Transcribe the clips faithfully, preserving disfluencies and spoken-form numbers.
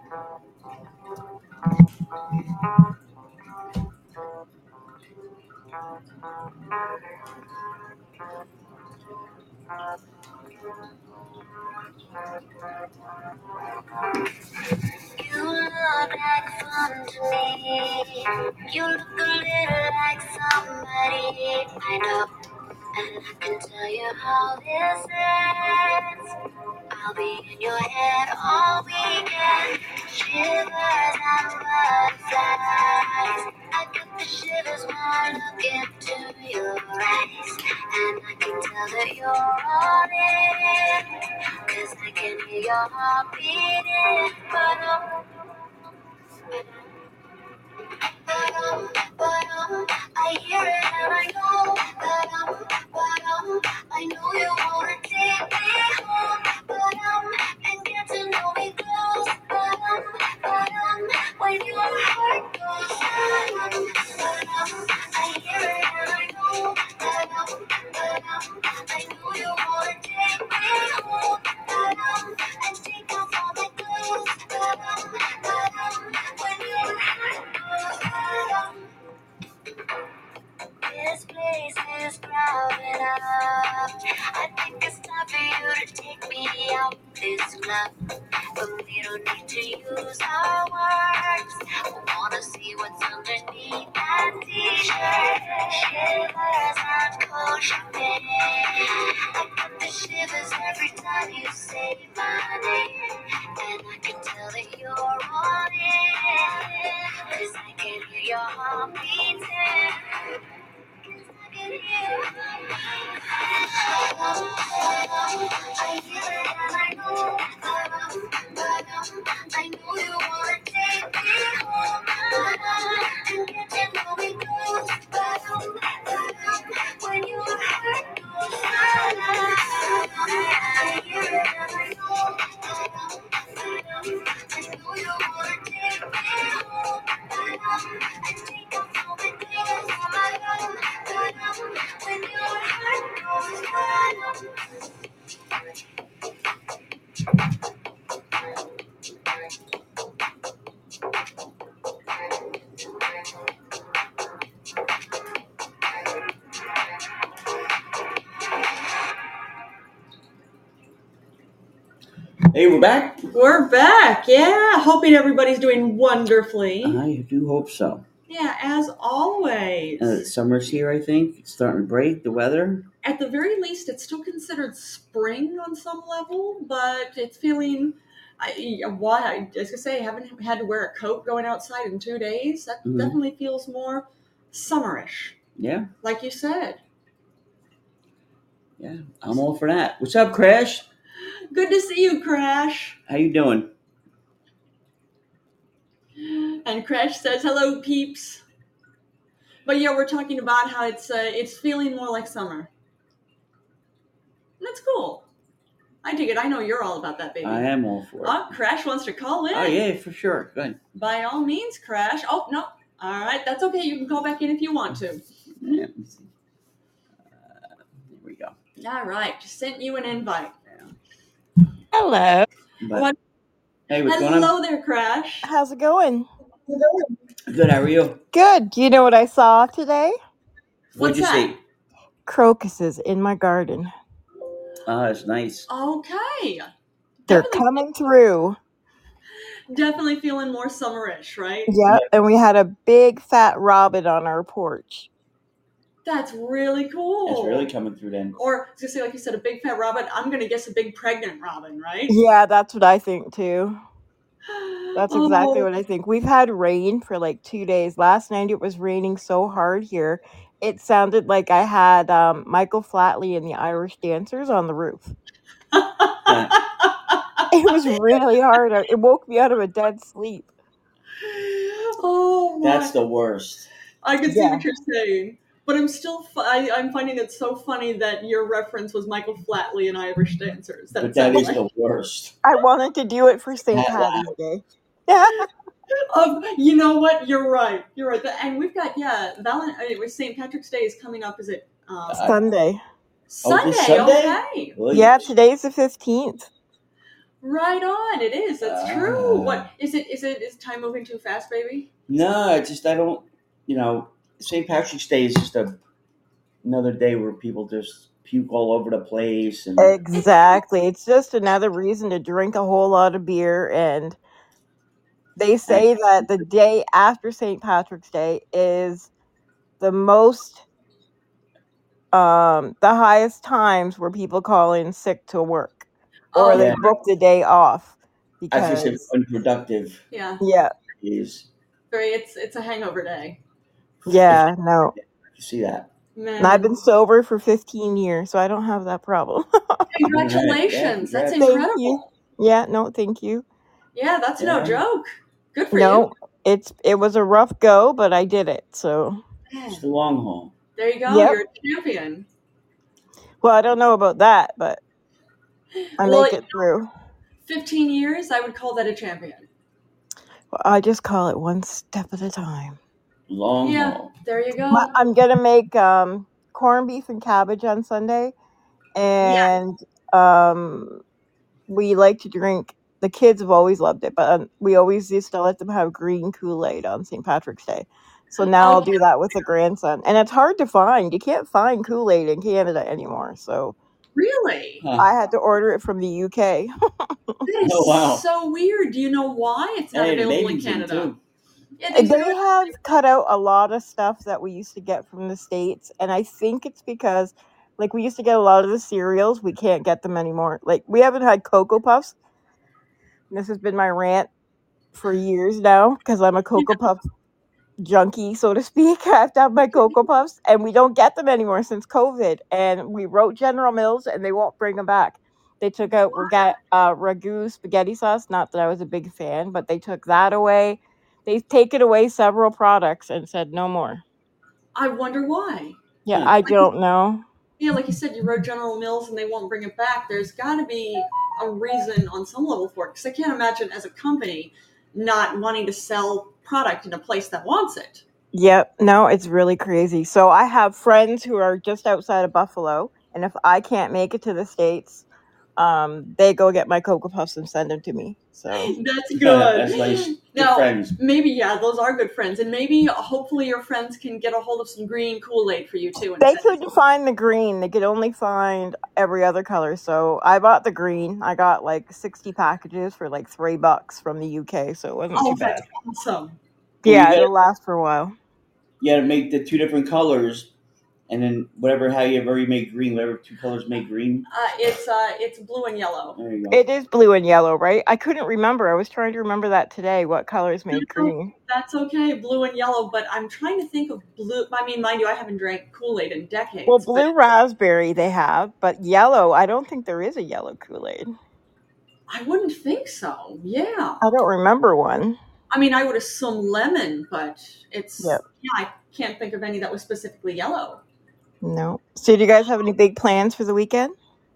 You look like fun to me. You look a little like somebody I know, and I can tell you how this ends. I'll be in your head all weekend. Shivers and butterflies. I get the shivers when I look into your eyes, and I can tell that you're all in, 'cause I can hear your heart beating. But um, but um, but um, I hear it and I know. But um, but um, I know you wanna take me home. But um, and get to know me close. But um, but um, when your heart goes. But um, but um, I hear it and I know. But um, but um, I know you wanna take me home. But um, and take off all my clothes. But um, but um, when your heart goes. But um, this place is crowded up. I think it's time for you to take me out this club. But we don't need to use our words. I wanna see what's underneath that t-shirt. Shivers and cold champagne. I get the shivers every time you say my name. And I can tell that you're on it, 'cause I can hear your heart beating. I know you wanna take me home, and get to know me close. When your heart goes, I hear it and I know. I know you wanna take me home, and take off all my clothes. When your heart goes, Hey, we're back. We're back. Yeah, hoping everybody's doing wonderfully. I do hope so. Yeah, as always. Uh, summer's here, I think. It's starting to break, the weather. At the very least, it's still considered spring on some level, but it's feeling... I, why, I was gonna say, I haven't had to wear a coat going outside in two days. That Mhm. definitely feels more summerish, Yeah, like you said. yeah. I'm all for that. What's up, Crash? Good to see you, Crash. How you doing? And Crash says, hello, peeps. But yeah, we're talking about how it's uh, it's feeling more like summer. That's cool. I dig it. I know you're all about that, baby. I am all for it. Oh, Crash wants to call in. Oh, yeah, for sure. Good. By all means, Crash. Oh, no. All right. That's okay. You can call back in if you want to. Yeah, let me see. Uh, there we go. All right. Just sent you an invite. Hello. But, What? hey, what's going on? Hello there, Crash. How's it going? Good, how are you? Good. Do you know what I saw today? What'd What's you that? see? Crocuses in my garden. Oh, that's nice. Okay. They're Definitely, coming through. definitely feeling more summerish, right? Yep. And we had a big fat robin on our porch. That's really cool. That's really coming through then. Or, I was going to say, like you said, a big fat robin. I'm going to guess a big pregnant robin, right? Yeah, that's what I think too. That's exactly Oh, what I think. We've had rain for like two days. Last night it was raining so hard here. It sounded like I had um, Michael Flatley and the Irish Dancers on the roof. Yeah. It was really hard. It woke me out of a dead sleep. Oh, my. That's the worst. I can see Yeah. what you're saying. But I'm still, fu- I, I'm finding it so funny that your reference was Michael Flatley and Irish Dancers. That But it that sounded is like, the worst. I wanted to do it for Saint That Patty's Day. um, you know what? You're right. You're right. The- And we've got, yeah, Valen- it was Saint Patrick's Day is coming up. Is it um, Sunday. Sunday? Oh, this Sunday? Okay. Well, Yeah, today's the fifteenth. Right on. It is. That's true. Ah. What is it? Is it? Is time moving too fast, baby? No, I just I don't. You know, Saint Patrick's Day is just a another day where people just puke all over the place and Exactly. It's just another reason to drink a whole lot of beer. And they say that the day after Saint Patrick's Day is the most, um, the highest times where people call in sick to work, or Oh, they Yeah. book the day off I was just say because, unproductive yeah. yeah, is. Very. It's it's a hangover day. yeah, no. You see that? Man. And I've been sober for fifteen years, so I don't have that problem. Congratulations. Yeah, That's congrats. incredible. Thank you. Yeah, no, thank you. Yeah, that's no Yeah. joke. Good for No, it's it was a rough go, but I did it. So you. It's the long haul. There you go. Yep. You're a champion. Well, I don't know about that, but I Well, make it through. fifteen years, I would call that a champion. Well, I just call it one step at a time. Long Yeah, haul. there you go. My- I'm gonna make um, corned beef and cabbage on Sunday, and um, we like to drink. The kids have always loved it, but um, we always used to let them have green Kool-Aid on Saint Patrick's Day. So now I'll Okay. do that with the grandson, and it's hard to find. You can't find Kool-Aid in Canada anymore, so Really? Huh. I had to order it from the U K. That is Oh, wow. so weird. Do you know why it's not Hey, the available in baby's in Canada? too. Yeah, they They have cut out a lot of stuff that we used to get from the States, and I think it's because, like, we used to get a lot of the cereals. We can't get them anymore. Like, we haven't had Cocoa Puffs. This has been my rant for years now because I'm a Cocoa Puff junkie, so to speak. I have to have my Cocoa Puffs, and we don't get them anymore since COVID. And we wrote General Mills, and they won't bring them back. They took out raga- uh, ragu spaghetti sauce. Not that I was a big fan, but they took that away. They've taken away several products and said no more. I wonder why. Yeah, Hmm. I don't know. Yeah, like you said, you wrote General Mills and they won't bring it back. There's got to be a reason on some level for it. Because I can't imagine as a company not wanting to sell product in a place that wants it. Yep, no, it's really crazy. So I have friends who are just outside of Buffalo, and if I can't make it to the States, um, they go get my Cocoa Puffs and send them to me. So That's good. That's nice. Good Now, friends. maybe, yeah, those are good friends. And maybe, hopefully, your friends can get a hold of some green Kool-Aid for you, too. and they send it couldn't find the green. They could only find every other color. So I bought the green. I got like sixty packages for like three bucks from the U K. So it wasn't Oh, too bad. that's awesome. Well, Yeah, you it'll gotta, last for a while. you gotta make the two different colors, and then whatever how you ever you make green, whatever two colors make green. Uh, it's uh, it's blue and yellow. There you go. It is blue and yellow, right? I couldn't remember. I was trying to remember that today. What colors make No, green? That's okay, blue and yellow. But I'm trying to think of blue. I mean, mind you, I haven't drank Kool-Aid in decades. Well, but blue raspberry they have, but yellow, I don't think there is a yellow Kool-Aid. I wouldn't think so. Yeah. I don't remember one. I mean, I would assume lemon, but it's Yep. yeah. I can't think of any that was specifically yellow. No. So do you guys have any big plans for the weekend?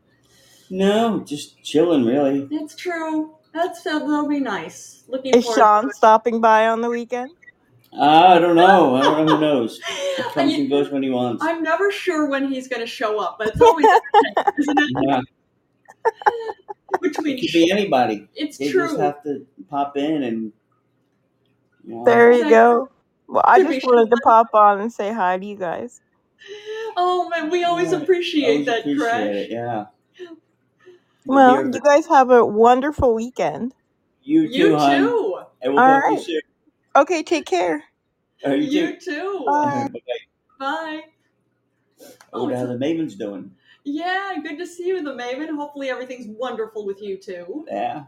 No, just chilling, really. It's true. That's that'll be nice. Looking Is forward Sean to it. stopping by on the weekend? I don't know. I don't know. Who knows? He And comes you- and goes when he wants. I'm never sure when he's going to show up, but it's always entertaining, isn't it? Yeah, Between it could be anybody. it's They true. just have to pop in and. You know, There you Exactly. go. Well, I Could be just wanted to Sean. pop on and say hi to you guys. Oh man, we always Yeah, appreciate always that, appreciate Crash. it. Yeah. Well, Here you for guys have a wonderful weekend. you You too, hon. too. And we'll All talk to you right. soon. Okay, take care. Uh, you, You too. too. Bye. Bye. Bye. Oh, Oh, how it's the Maven's doing? yeah, good to see you, the Maven. Hopefully everything's wonderful with you too. Yeah.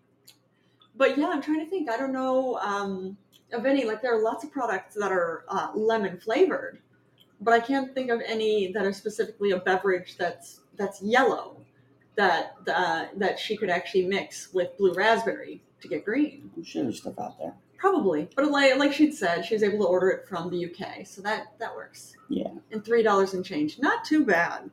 But yeah, I'm trying to think. I don't know um, of any. Like there are lots of products that are uh, lemon flavored, but I can't think of any that are specifically a beverage that's that's yellow that uh, that she could actually mix with blue raspberry to get green. I'm sure there's stuff out there. Probably, but like like she'd said, she was able to order it from the U K, so that that works. Yeah. And three dollars and change, not too bad.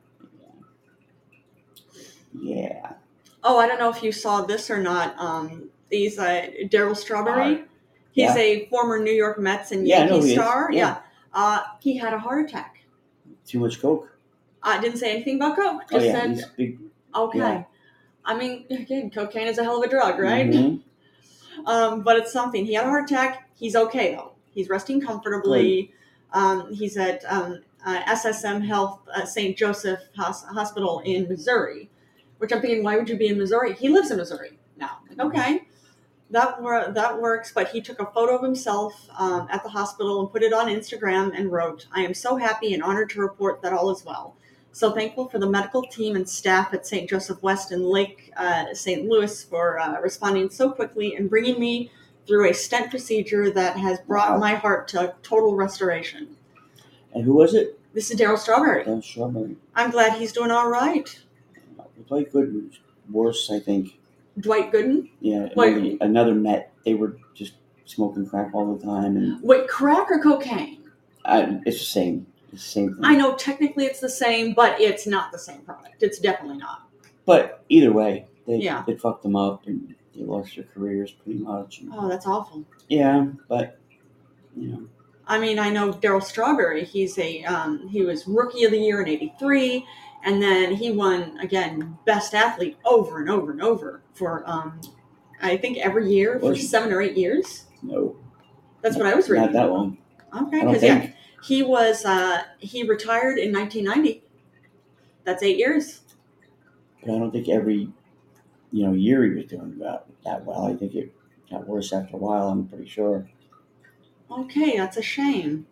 Yeah. Oh, I don't know if you saw this or not. Um, these uh, Daryl Strawberry. Uh, He's yeah. a former New York Mets and Yeah, I know Yankee who he is. star. Yeah. Yeah. Uh, he had a heart attack. Too much coke. I didn't say anything about Coke. Oh Just yeah, said he's big. okay. yeah. I mean, again, cocaine is a hell of a drug, right? Mhm. Um, but it's something. He had a heart attack. He's okay though. He's resting comfortably. Um, he's at um, uh, S S M Health uh, Saint Joseph Hos- Hospital in Missouri, which I'm thinking, why would you be in Missouri? He lives in Missouri now. Like, okay, that wor- that works. But he took a photo of himself um, at the hospital and put it on Instagram and wrote, "I am so happy and honored to report that all is well. So thankful for the medical team and staff at Saint Joseph West and Lake uh, Saint Louis for uh, responding so quickly and bringing me through a stent procedure that has brought Wow. my heart to total restoration." And who was it? This is Daryl Strawberry. Dan Strawberry. I'm glad he's doing all right. Dwight Gooden was worse, I think. Dwight Gooden? Yeah, Wait. another, another Met. They were just smoking crack all the time, and Wait, crack or cocaine? I, it's the same. It's the same thing. I know technically it's the same, but it's not the same product. It's definitely not. But either way, they Yeah. it fucked them up, and they lost their careers pretty much. And, Oh, that's awful. yeah, but you know, I mean, I know Daryl Strawberry. He's a um, he was Rookie of the Year in eighty-three, and then he won again Best Athlete over and over and over for um, I think every year for Was he? seven or eight years. no, That's what I was reading. not that long. Okay, I don't because yeah, think. he was uh, he retired in nineteen ninety. That's eight years. But I don't think every you know year he was doing that that well. I think it got worse after a while. I'm pretty sure. Okay, that's a shame.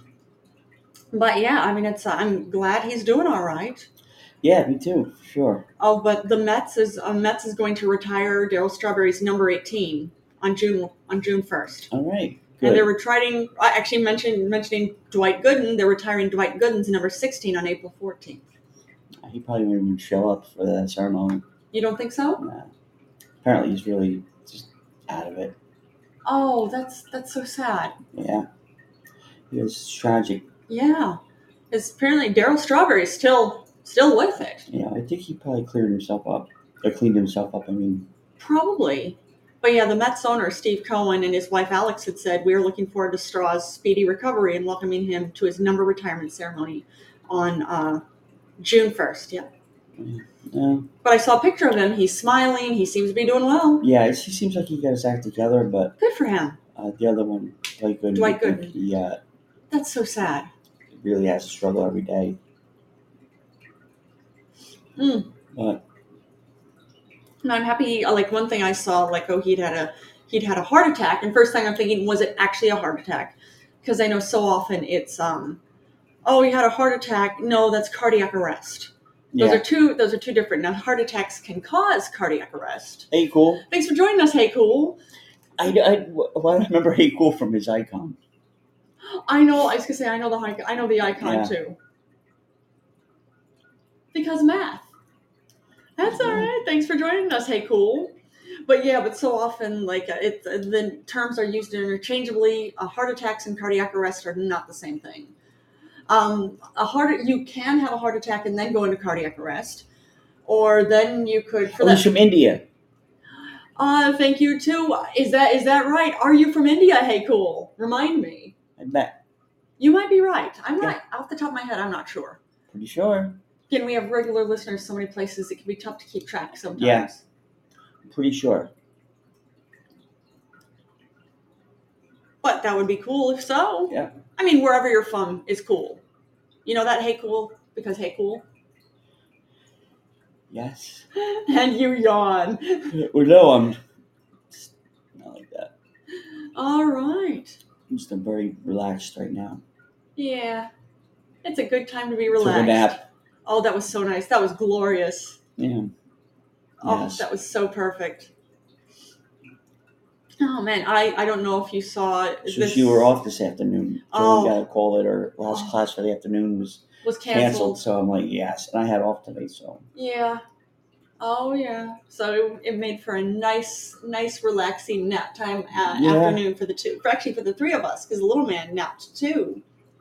But yeah, I mean, it's uh, I'm glad he's doing all right. Yeah, me too. For sure. Oh, but the Mets is uh, Mets is going to retire Daryl Strawberry's number eighteen on June on June first. All right. And they're Good. retiring. I actually mentioned mentioning Dwight Gooden. They're retiring Dwight Gooden's number sixteen on April fourteenth. He probably wouldn't even show up for the ceremony. You don't think so? Nah. Apparently, he's really just out of it. Oh, that's that's so sad. Yeah. It was tragic. Yeah, because apparently Daryl Strawberry's still still with it. Yeah, I think he probably cleared himself up. Or cleaned himself up, I mean. Probably. But yeah, the Mets owner, Steve Cohen, and his wife Alex had said, "We are looking forward to Straw's speedy recovery and welcoming him to his number retirement ceremony on uh, June first." Yeah. Yeah. But I saw a picture of him. He's smiling. He seems to be doing well. Yeah, it he seems like he got his act together, but Good for him. uh, the other one, Dwight Gooden, Dwight I think Gooden. he uh, That's so sad. really has to struggle every day. Mm. But And I'm happy. uh, Like one thing I saw, like oh, he'd had a he'd had a heart attack, and first thing I'm thinking, was it actually a heart attack? Because I know so often it's um, oh, he had a heart attack. No, that's cardiac arrest. Those yeah. are two. Those are two different. Now, heart attacks can cause cardiac arrest. Hey, Cool. Thanks for joining us. Hey, cool. I, I, well, I remember Hey Cool from his icon. I know. I was gonna say I know the hi- I know the icon Yeah. too. Because math. That's all right. Thanks for joining us. Hey, cool. But yeah, but so often like uh, it, uh, the terms are used interchangeably. Uh, heart attacks and cardiac arrest are not the same thing. Um, a heart you can have a heart attack and then go into cardiac arrest, or then you could. For Oh, he's that, from India. uh, thank you too. Is that is that right? Are you from India? Hey, cool. Remind me. I bet. You might be right. I'm Yeah. not off the top of my head. I'm not sure. Pretty sure. Again, we have regular listeners so many places it can be tough to keep track sometimes. Yeah. Pretty sure. But that would be cool if so. Yeah. I mean, wherever you're from is cool. You know that, hey, cool? Because, hey, cool. Yes. And you yawn. Well, no, I'm it's not like that. All right. I'm just very relaxed right now. Yeah. It's a good time to be Took a relaxed. nap. Oh, that was so nice. That was glorious. Yeah. Oh, Yes. that was so perfect. Oh, man. I, I don't know if you saw So this. you were off this afternoon. Oh. Joey got a call that her last Oh. class for the afternoon was was canceled. canceled. So I'm like, yes. And I had off today, so. Yeah. Oh, yeah. So it made for a nice, nice, relaxing nap time uh, Yeah. afternoon for the two, for actually for the three of us, because the little man napped too.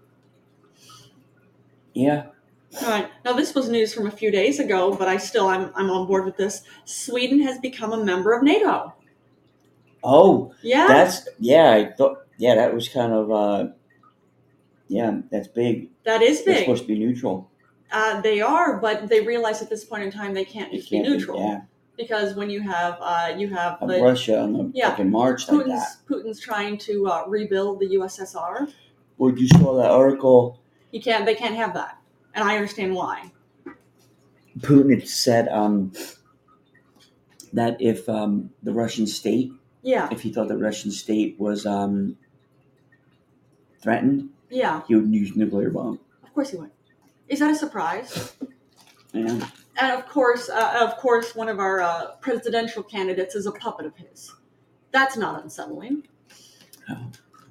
Yeah. All right. Now, this was news from a few days ago, but I still, I'm, I'm on board with this. Sweden has become a member of NATO. Oh, Yeah. that's, yeah, I thought, yeah, that was kind of, uh, yeah, that's big. that is They're big. supposed to be neutral. Uh, they are, but they realize at this point in time they can't They just be can't be- neutral. yeah. because when you have uh, you have Of the Russia on the yeah, fucking march like that. Putin's Putin's trying to uh, rebuild the U S S R. Well, you saw that article. You can't. They can't have that, and I understand why. Putin had said um, that if um, the Russian state, Yeah, if he thought the Russian state was um, threatened, yeah. he would use nuclear bomb. Of course he would. Is that a surprise? Yeah. And of course, uh, of course, one of our uh, presidential candidates is a puppet of his. That's not unsettling. Oh.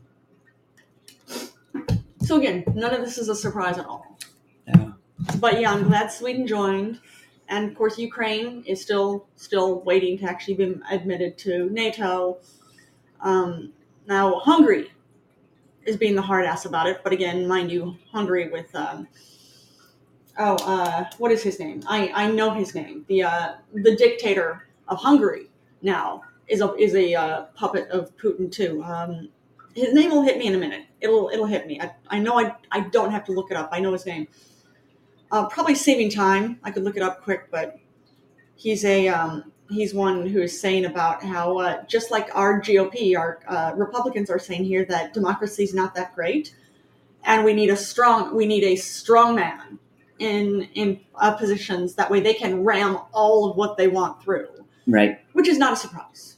So again, none of this is a surprise at all. Yeah. But yeah, I'm glad Sweden joined, and of course, Ukraine is still still waiting to actually be admitted to NATO. Um, now, Hungary is being the hard ass about it, but again, mind you, Hungary with um, oh, uh, what is his name? I, I know his name. The uh, the dictator of Hungary now is a is a uh, puppet of Putin too. Um, his name will hit me in a minute. It'll it'll hit me. I, I know I I don't have to look it up. I know his name. Uh, probably saving time. I could look it up quick, but he's a um, he's one who is saying about how uh, just like our G O P, our uh, Republicans are saying here that democracy is not that great, and we need a strong we need a strong man in in uh, positions, that way they can ram all of what they want through. Right. Which is not a surprise.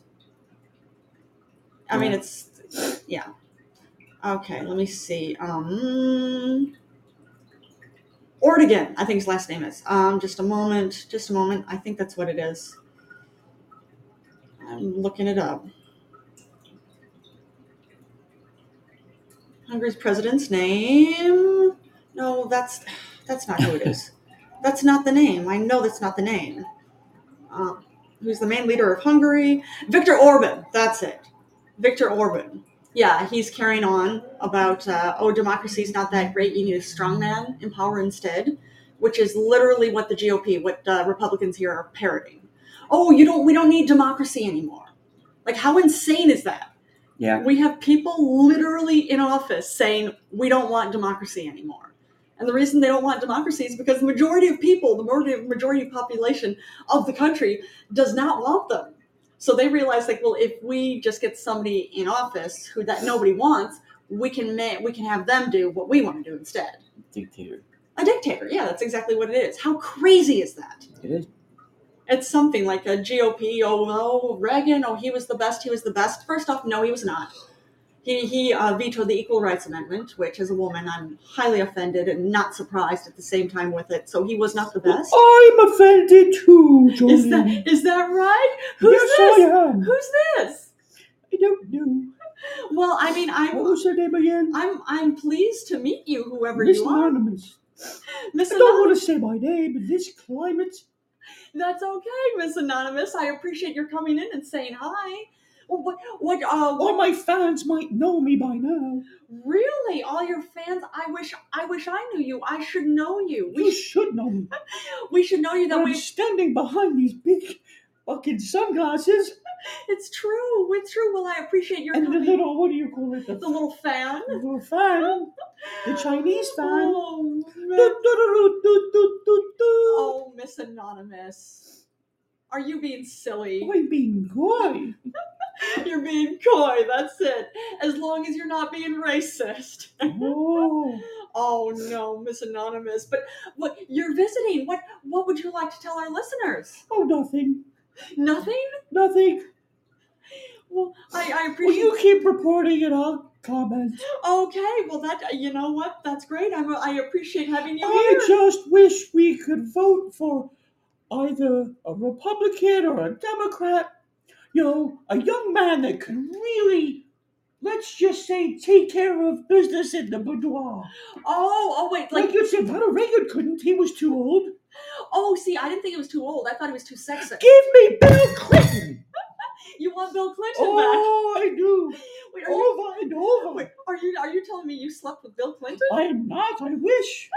I Yeah. mean, it's yeah. Okay, let me see. Um, Ortegan, I think his last name is. Um, just a moment. Just a moment. I think that's what it is. I'm looking it up. Hungary's president's name. No, that's that's not who it is. That's not the name. I know that's not the name. Um, who's the main leader of Hungary? Viktor Orban. That's it. Viktor Orban. Yeah, he's carrying on about, uh, oh, democracy is not that great. You need a strong man in power instead, which is literally what the G O P, what uh, Republicans here are parroting. Oh, you don't. We don't need democracy anymore. Like, how insane is that? Yeah. We have people literally in office saying we don't want democracy anymore. And the reason they don't want democracy is because the majority of people, the majority, majority of population of the country does not want them. So they realize, like, well, if we just get somebody in office who that nobody wants, we can ma- we can have them do what we want to do instead. Dictator. A dictator, yeah, that's exactly what it is. How crazy is that? It is. It's something like a G O P, oh, oh, Reagan, oh, he was the best, he was the best. First off, no, he was not. He he uh, vetoed the Equal Rights Amendment, which as a woman, I'm highly offended and not surprised at the same time with it. So he was not the best. I'm offended too, Jolene. Is that is that right? Who's yes, this? I am. Who's this? I don't know. Well, I mean, I'm What was her name again? I'm I'm pleased to meet you, whoever Miss you are. Anonymous. Miss I don't Anonymous. want to say my name in this climate. That's okay, Miss Anonymous. I appreciate your coming in and saying hi. Well, what what uh what, All my fans might know me by now. really? All your fans? I wish I wish I knew you. I should know you. You We should know me. we should know you that I'm we. standing behind these big fucking sunglasses It's true. It's true. Well, I appreciate your and the coming. little, what do you call it? The, The little fan. the little fan. The Chinese fan. Oh, Do, Miss- do, do, do, do, do, do. oh, Miss Anonymous. Are you being silly? I'm being coy. You're being coy. That's it. As long as you're not being racist. Oh. Oh no, Miss Anonymous. But what you're visiting? What what would you like to tell our listeners? Oh, nothing. Nothing? Nothing. Well, I, I Will appreciate. you keep reporting and I'll comment. Okay. Well, that you know what? That's great. I'm. I appreciate having you I here. just wish we could vote for either a Republican or a Democrat. You know, a young man that can really, let's just say, take care of business in the boudoir. Oh, oh wait. Like Like, you said, Ronald Reagan couldn't. He was too old. oh, see, I didn't think it was too old. I thought it was too sexy. Give me Bill Clinton. You want Bill Clinton Oh, I do. back? Wait, are you? Over and over. Wait, are you? Are you telling me you slept with Bill Clinton? I'm not. I wish.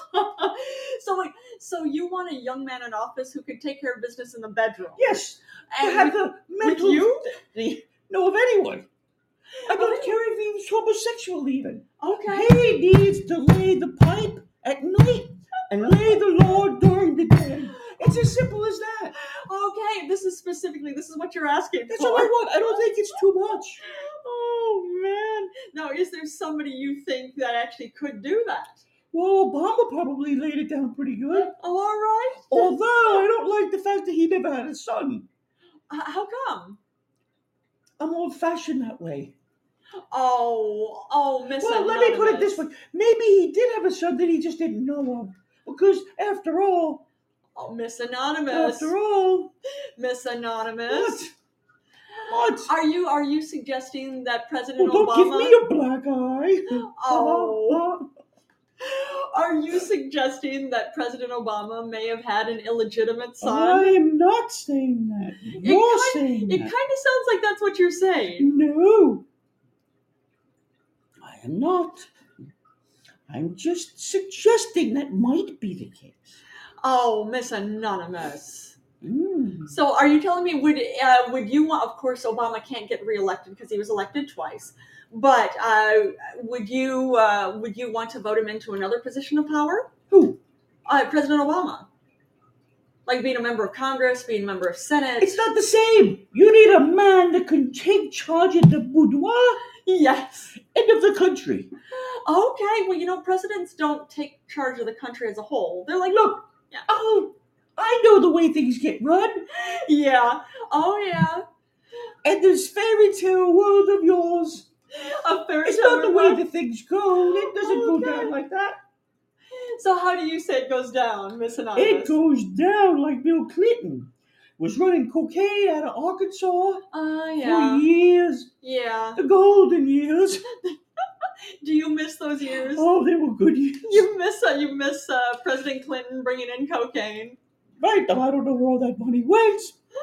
so wait, so you want a young man in office who can take care of business in the bedroom? Yes. I And have with, the with mental. you? The, no, of anyone. I don't care if he was homosexual even. Okay. He needs to lay the pipe at night and lay the law during the day. It's as simple as that. Okay. This is is too much. Oh man! Now, is there somebody you think that actually could do that? Well, Obama probably laid it down pretty good. Oh, all right. Although I don't like the fact that he never had a son. H- How come? I'm old-fashioned that way. Oh, oh, Miss Well, let me put it this way. Anonymous. Maybe he did have a son that he just didn't know of. Because after all, Oh, Miss Anonymous. after all, Miss Anonymous. what? What? Are you are you suggesting that President Well, don't Obama? give me a black eye. Oh. Are you suggesting that President Obama may have had an illegitimate son? I am not saying that. You're kind- saying It that. kind of sounds like that's what you're saying. No. I am not. I'm just suggesting that might be the case. Oh, Miss Anonymous. Mm. So, are you telling me would uh, would you want? Of course, Obama can't get reelected because he was elected twice. But uh, would you uh, would you want to vote him into another position of power? Who? Uh, President Obama, like being a member of Congress, being a member of Senate. It's not the same. You need a man that can take charge of the boudoir Yes. end of the country. Okay. Well, you know, presidents don't take charge of the country as a whole. They're like, Look, Yeah. oh, I know the way things get run. yeah. Oh, yeah. And this fairy tale world of yours, A fairy it's tale not the way world. that things go. It doesn't go Okay. down like that. So, how do you say it goes down, Miss Anonymous? It goes down like Bill Clinton was running cocaine out of Arkansas Uh, for yeah. years. Yeah. The golden years. Do you miss those years? Oh, they were good years. You miss uh, you miss uh, President Clinton bringing in cocaine. Right, though I don't know where all that money went.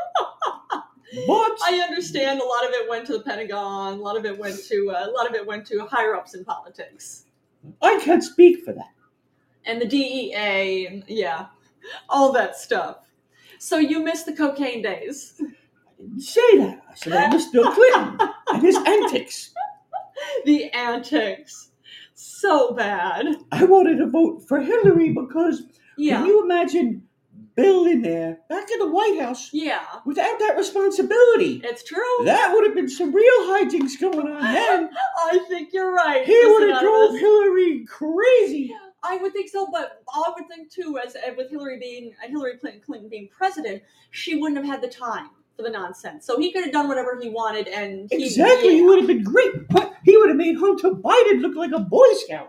But I understand a lot of it went to the Pentagon. A lot of it went to uh, a lot of it went to higher ups in politics I can't speak for that. and the D E A. And, yeah, all that stuff. So you miss the cocaine days. I didn't say that. I said I miss Bill Clinton and his antics. The antics, so bad. I wanted to vote for Hillary because Yeah, can you imagine Bill in there, back in the White House, yeah, without that responsibility? it's true. That would have been some real hijinks going on then. I think you're right. He Miss would have drove Anonymous. Hillary crazy. I would think so, but I would think too, as uh, with Hillary being uh, Hillary Clinton, Clinton being president, she wouldn't have had the time for the nonsense. So he could have done whatever he wanted, and he, Exactly, he yeah. would have been great. But he would have made Hunter Biden look like a Boy Scout.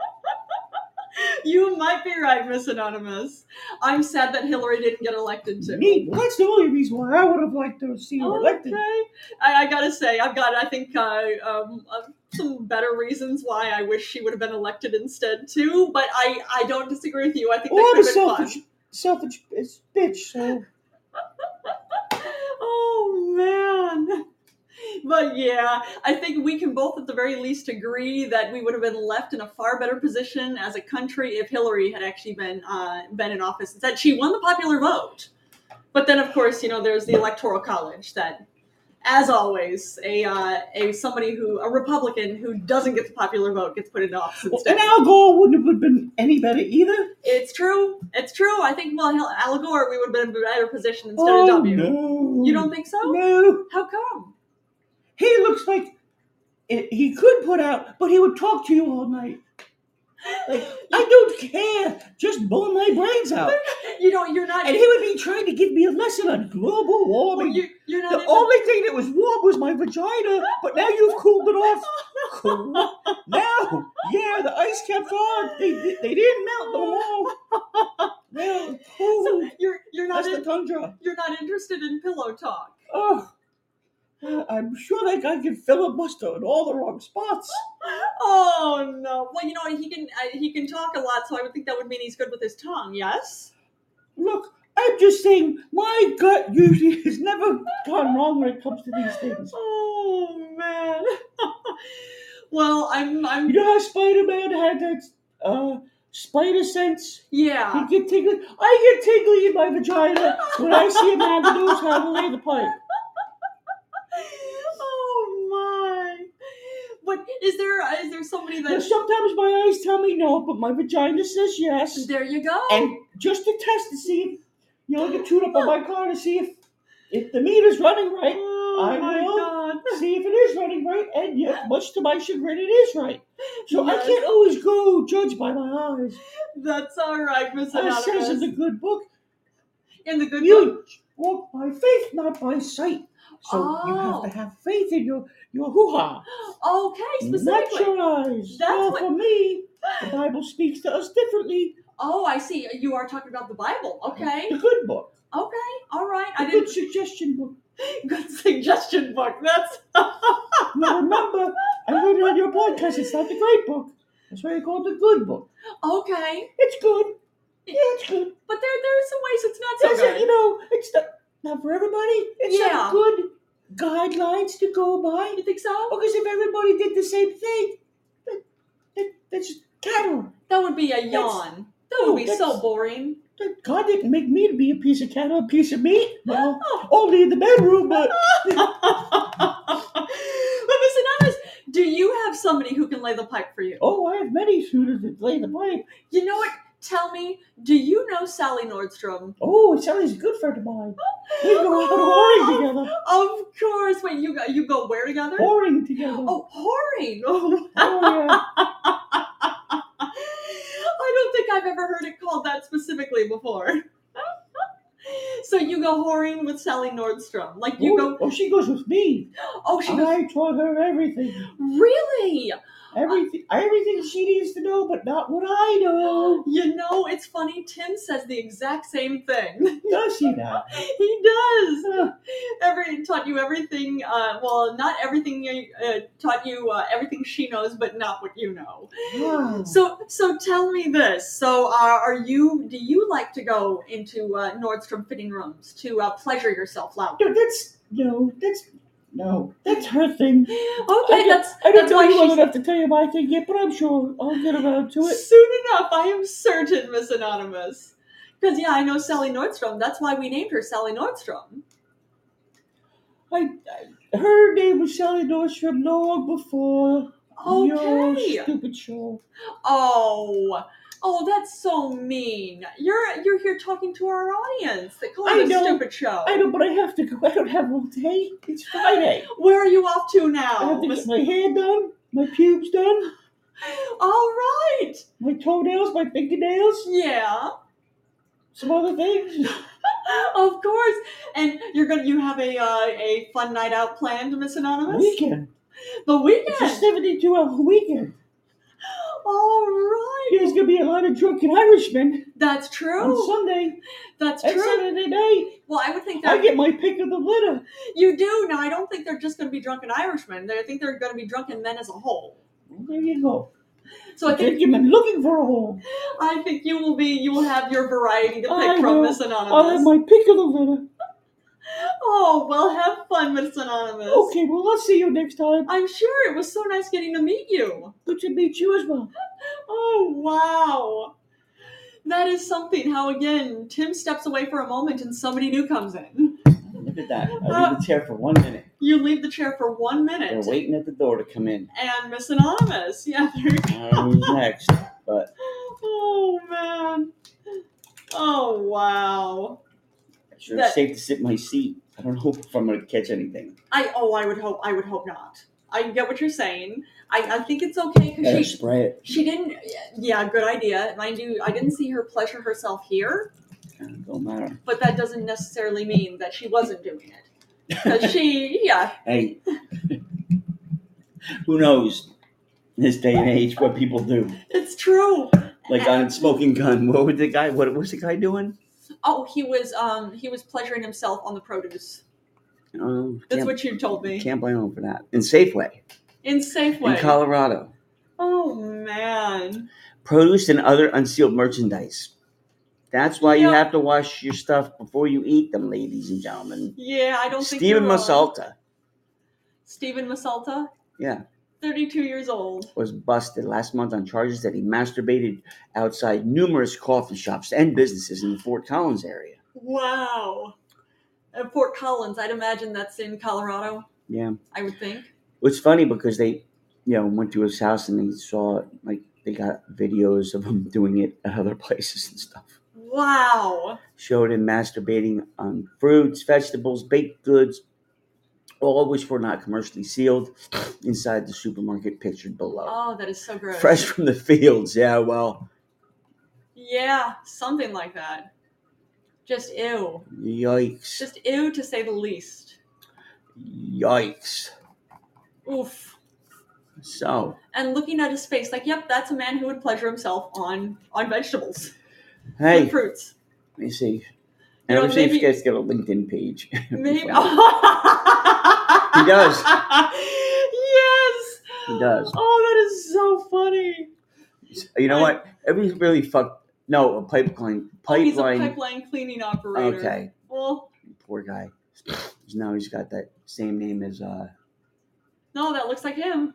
You might be right, Miss Anonymous. I'm sad that Hillary didn't get elected too. Me, well, that's the only reason why I would have liked to see her elected. Okay, I, I gotta say, I've got, I think, uh, um, uh, some better reasons why I wish she would have been elected instead too. But I, I don't disagree with you. I think Well, that I'm a could have been selfish, selfish bitch, so fun. Oh man. But yeah, I think we can both at the very least agree that we would have been left in a far better position as a country if Hillary had actually been uh, been in office. That she won the popular vote. But then, of course, you know, there's the Electoral College that, as always, a uh, a somebody who a Republican who doesn't get the popular vote gets put into office well, instead. and Al Gore wouldn't have been any better either. It's true. It's true. I think well, hell, Al Gore, we would have been in a better position instead Oh, of W. no. You don't think so? No. How come? He looks like it, he could put out, but he would talk to you all night. Like, I don't care. Just blow my brains out. You know, you're not. And he would be trying to give me a lesson on global well, warming. you, you're not. The into- only thing that was warm was my vagina, but now you've cooled it off. Cool. Now, yeah, the ice kept on. They they didn't melt no more. Now, cool. So you're you're not That's the in, tundra. you're not interested in pillow talk. Oh, uh, I'm sure that guy can filibuster in all the wrong spots. Oh no! Well, you know he can uh, he can talk a lot, so I would think that would mean he's good with his tongue. Yes. Look, I'm just saying, my gut usually has never gone wrong when it comes to these things. Oh man. Well, I'm I'm You know how Spider-Man had that uh, spider sense? yeah. He get tingly. I get tingly in my vagina when I see a man that knows how to lay the pipe. Oh my! But is there is there somebody Now, that? sometimes my eyes tell me no, but my vagina says yes. There you go. And just to test to see if, you know, I get tuned up on my car to see if if the meter's running right. oh I my will God! see if it is and yet, much to my chagrin, it is right. So I Yes. can't always go judge by my eyes. That's all right, Miss As says in Anonymous. the good book, In the good book. you walk by faith, not by sight. So you have Oh. to have faith in your, your hoo-ha, Okay, not specifically. your eyes. That's Well, what- for me, the Bible speaks to us differently. Oh, I see. You are talking about the Bible. Okay. The good book. Okay. All right. The I good didn't. suggestion book. Good suggestion book. That's. Now remember, I heard it on your podcast, it's not the great book. That's why I call it the good book. Okay. It's good. Yeah, it's good. But there, there are some ways it's not so There's good. a, you know, it's not, not for everybody. It's Yeah. some good guidelines to go by. You think so? Because if everybody did the same thing, that, that, that's cattle. That would be a yawn. That would no, be so that's- boring. That God didn't make me to be a piece of cattle, a piece of meat. Well, only in the bedroom, but But Miss Anonymous, do you have somebody who can lay the pipe for you? oh, I have many suitors that lay the pipe. You know what? Tell me, do you know Sally Nordstrom? Oh, Sally's a good friend of mine. We go out whoring together. Of course. Wait, you go, you go where together? Whoring together. Oh, whoring. Oh, Oh, yeah. I don't think I've ever heard it called that specifically before. So you go whoring with Sally Nordstrom. Like you oh, go, oh, she goes with me. oh, she goes, I taught her everything. really? Everything, everything she needs to know, but not what I know. You know, it's funny. Tim says the exact same thing. Does she now? He does. Uh, Every taught you everything. Uh, well, not everything. Uh, taught you uh, everything she knows, but not what you know. wow. So, so tell me this. So, uh, are you? Do you like to go into uh, Nordstrom fitting rooms to uh, pleasure yourself loudly? No, that's no, that's no, that's her thing. Okay, I don't, that's I don't that's know why you well she's. enough to tell you my thing yet, but I'm sure I'll get around to it. Soon enough, I am certain, Miss Anonymous. Because yeah, I know Sally Nordstrom. That's why we named her Sally Nordstrom. I, I her name was Sally Nordstrom long before your Okay. stupid show. Oh, oh, that's so mean. You're you're here talking to our audience. They call I it a know. stupid show. I know, but I have to go. I don't have all day. It's Friday. Where are you off to I now? have to Miss- get my hair done, my pubes done, All right. my toenails, my fingernails, Yeah. some other things. Of course. And you're gonna you have a uh, a fun night out planned, Miss Anonymous? Weekend. The It's a weekend. seventy-two hour weekend. All right. There's gonna be a lot of drunken Irishmen That's on true. Sunday That's and true. Saturday night. Well, I would think I that get my pick of the litter. you do. Now, I don't think they're just going to be drunken Irishmen. I think they're going to be drunken men as a whole. Well, there you go. So I think You've been looking for a hole. I think you will be you will have your variety to pick I from, know. Miss I'll have Anonymous. my pick of the litter. Oh, well, have fun, Miss Anonymous. Okay, well, I'll see you next time. I'm sure it was so nice getting to meet you. Good to meet you as well. Oh, wow. That is something. How, again, Tim steps away for a moment and somebody new comes in. Look at that. I leave the chair for one minute. You leave the chair for one They're minute. waiting at the door to come in. And Miss Anonymous. Yeah, there you I don't know who's next, but Oh, man. Oh, wow. sure That- it's safe to sit in my seat. I don't know if I'm going to catch anything. I oh, I would hope I would hope not. I get what you're saying. I, I think it's okay Better because she spray it. she didn't. Yeah, good idea. Mind you, I didn't see her pleasure herself here, Uh, Don't matter. but that doesn't necessarily mean that she wasn't doing it. Because she, yeah, Hey, who knows in this day and age what people do? it's true. Like on Smoking Gun, what was the guy? What was the guy doing? Oh, he was um he was pleasuring himself on the produce. Um, That's can't, what you told me. can't blame him for that. In Safeway, In Safeway. in Colorado, Oh man. produce and other unsealed merchandise. That's why you Yeah. have to wash your stuff before you eat them, ladies and gentlemen. Yeah, I don't think Stephen you're wrong. Masalta, Stephen Masalta, yeah, thirty-two years old. was busted last month on charges that he masturbated outside numerous coffee shops and businesses in the Fort Collins area. Wow. At Fort Collins, I'd imagine that's in Colorado, Yeah. I would think. It's funny because they, you know, went to his house and they saw, like, they got videos of him doing it at other places and stuff. Wow. Showed him masturbating on fruits, vegetables, baked goods, all of which were not commercially sealed, inside the supermarket pictured below. Oh, that is so gross. Fresh from the fields. Yeah, well, Yeah, something like that. Just ew. yikes. Just ew to say the least. Yikes. Oof. So, And looking at his face, like, yep, that's a man who would pleasure himself on on vegetables. hey, And fruits. let me see. You And know, I'm see if maybe- you guys get a LinkedIn page. Maybe. He He does. Yes. He does. Oh, that is so funny. You know I- what? Everybody's really fucked. No, a pipeline. Oh, he's a Pipeline. pipeline cleaning operator. Okay. Well, Poor guy. Now he's got that same name as, uh, no, that looks like him.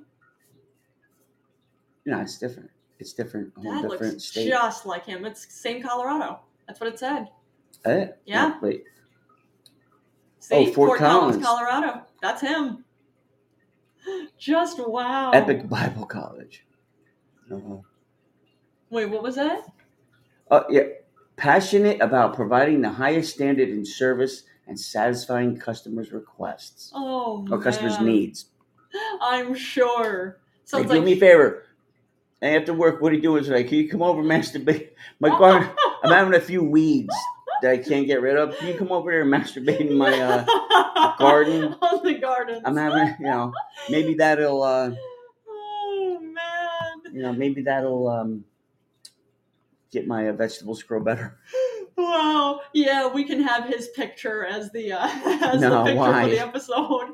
no, it's different. It's different. A whole That different looks state. just like him. It's same Colorado. That's what it said. Eh? Yeah. Wait. See, Oh, Fort Collins. Colorado. That's him. Just wow. Epic Bible College. Uh-huh. Wait, what was that? Uh, yeah. Passionate about providing the highest standard in service and satisfying customers' requests Oh, or customers' man. needs. I'm sure. Hey, Sounds do like me a favor. Hey, after work, what are you doing today? Can you come over and masturbate? My garden, I'm having a few weeds that I can't get rid of. Can you come over here and masturbate in my uh, garden? On the garden. I'm having, you know, maybe that'll, uh, Oh man. you know, maybe that'll um, get my uh, vegetables grow better. Wow. Yeah, we can have his picture as the uh, as No, the picture why? for the episode.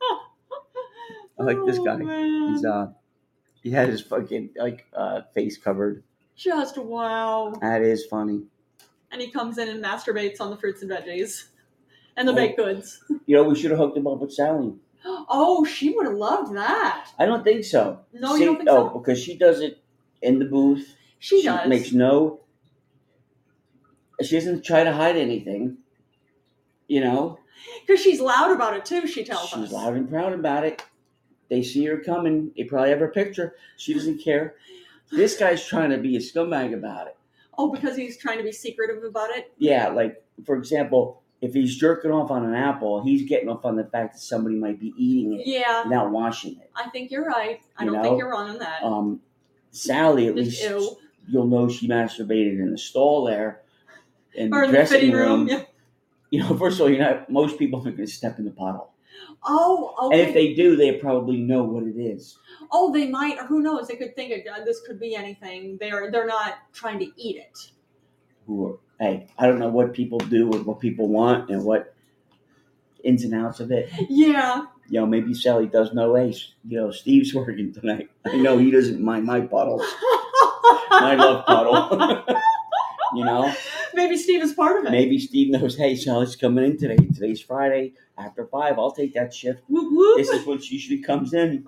I like this Oh, guy. man. He's uh, he had his fucking like uh face covered. Just wow. That is funny. And he comes in and masturbates on the fruits and veggies and the Oh. baked goods. You know, we should have hooked him up with Sally. Oh, she would have loved that. I don't think so. No, See, you don't think oh, so? because she does it in the booth. She does. makes no. She doesn't try to hide anything. You know, Because she's loud about it too, she tells she's us. loud and proud about it. They see her coming. They probably have her picture. She doesn't care. This guy's trying to be a scumbag about it. Oh, because he's trying to be secretive about it? Yeah, like for example, if he's jerking off on an apple, he's getting off on the fact that somebody might be eating it Yeah, without washing it. I think you're right. I You don't know? think you're wrong on that. Um, Sally, at Just least ew. you'll know she masturbated in the stall there, in Or the in the dressing fitting room. room. Yeah. You know, first of all, you're not. Most people aren't going to step in the puddle, Oh, okay. and if they do, they probably know what it is. Oh, they might, or who knows? They could think it, uh, this could be anything. They're they're not trying to eat it. Who are, hey, I don't know what people do and what people want and what ins and outs of it. Yeah. You know, maybe Sally does know. Hey, you know, Steve's working tonight. I know he doesn't mind my puddles. I love puddle. You know, Maybe Steve is part of it. maybe Steve knows. Hey, Sally's coming in today. Today's Friday after five. I'll take that shift. Whoop, whoop. This is when she usually comes in.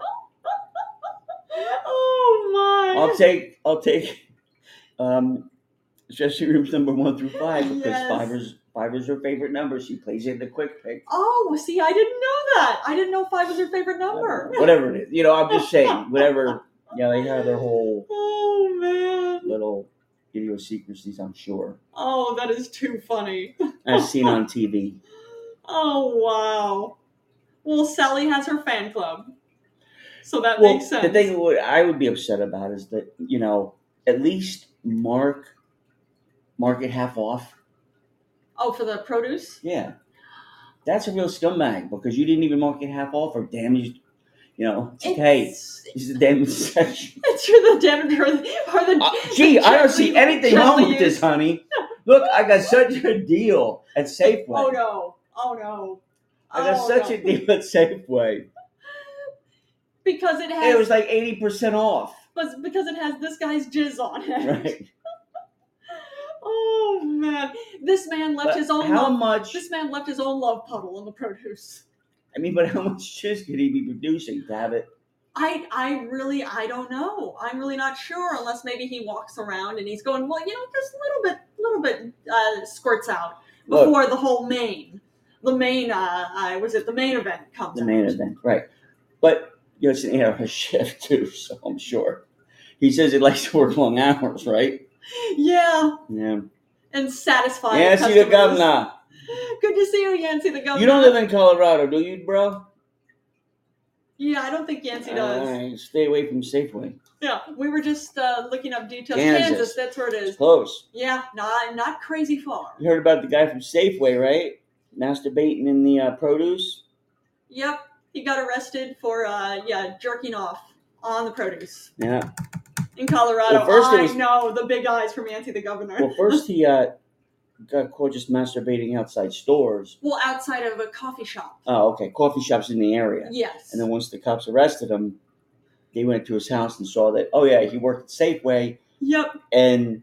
Oh my. I'll take. I'll take. Um, dressing rooms number one through five because Yes. five is five is her favorite number. She plays it in the quick pick. Oh, see, I didn't know that. I didn't know five was your favorite number. Whatever it is, you know. I'm just saying. Whatever. You know, they have their whole Oh man. little idiosyncrasies. I'm sure. Oh, that is too funny. I've seen on T V. Oh wow. Well, Sally has her fan club, so that Well, makes sense. the thing what I would be upset about is that you know at least mark mark it half off. Oh, for the produce? Yeah, that's a real scumbag because you didn't even mark it half off or damaged. You know, it's okay. It's, This is a damaged section. it's for the damage or the, or the Uh, gee, I don't gently- see anything gently wrong with this, used- honey. Look, I got such a deal at Safeway. Oh no! Oh no! I got Oh, such no. a deal at Safeway. Because it has, It was like eighty percent off. but because it has this guy's jizz on it. Right. Oh man, this man left But his own. how love, much? This man left his own love puddle in the produce. I mean, but how much jizz could he be producing to have it? I I really I don't know. I'm really not sure unless maybe he walks around and he's going, well, you know, just a little bit, little bit uh, squirts out Look. before the whole main, the main, uh, uh, was it the main event comes The out. main event, right? But you know, it's an eight-hour shift too, so I'm sure. He says he likes to work long hours, right? Yeah, Yeah. and satisfy. Yancy the customers. governor. Good to see you, Yancy the governor. You don't live in Colorado, do you, bro? Yeah, I don't think Yancey does. Uh, stay away from Safeway. Yeah, we were just uh, looking up details. Kansas. Kansas, that's where it It's is. close. Yeah, not not crazy far. You heard about the guy from Safeway, right? Masturbating in the uh, produce. Yep, he got arrested for uh, yeah jerking off on the produce Yeah. in Colorado. Well, first it I was- know the big eyes from Yancey the governor. Well, first he uh, got caught just masturbating outside stores. Well, outside of a coffee shop. Oh, okay. Coffee shops in the area. Yes. And then once the cops arrested him, they went to his house and saw that, oh, yeah, he worked at Safeway Yep. and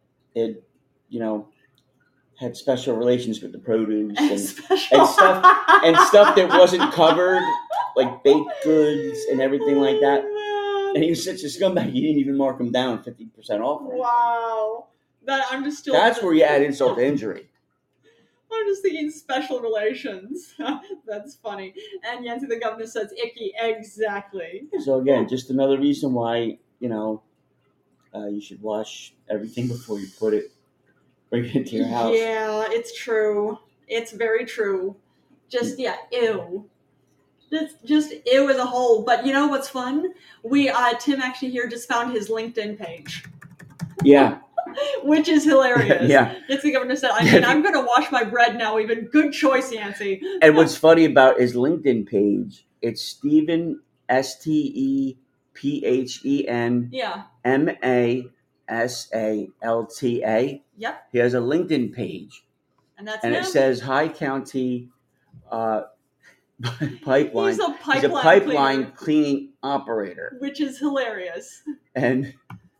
it, you know, had special relations with the produce and, Special. and stuff and stuff that wasn't covered, like baked goods and everything like that. Oh, And he was such a scumbag, he didn't even mark him down fifty percent off. or anything. wow. That I'm just still. That's where you add insult to injury. I'm just thinking special relations. That's funny. And Yancey the governor says icky. Exactly. So again, just another reason why, you know, uh, you should wash everything before you put it, bring it into your house. Yeah, it's true. It's very true. Just yeah, ew. Just just ew as a whole. But you know what's fun? We uh, Tim actually here just found his LinkedIn page, Yeah, which is hilarious. yeah. Yancey the governor said, "I mean, I'm going to wash my bread now. Even good choice, Yancey." And what's funny about his LinkedIn page, it's Stephen, S T E P H E N Yeah. M A S A L T A. Yep. He has a LinkedIn page, And that's and him. it says High County uh, Pipeline. He's a pipeline, He's a pipeline cleaner, cleaning operator. which is hilarious. And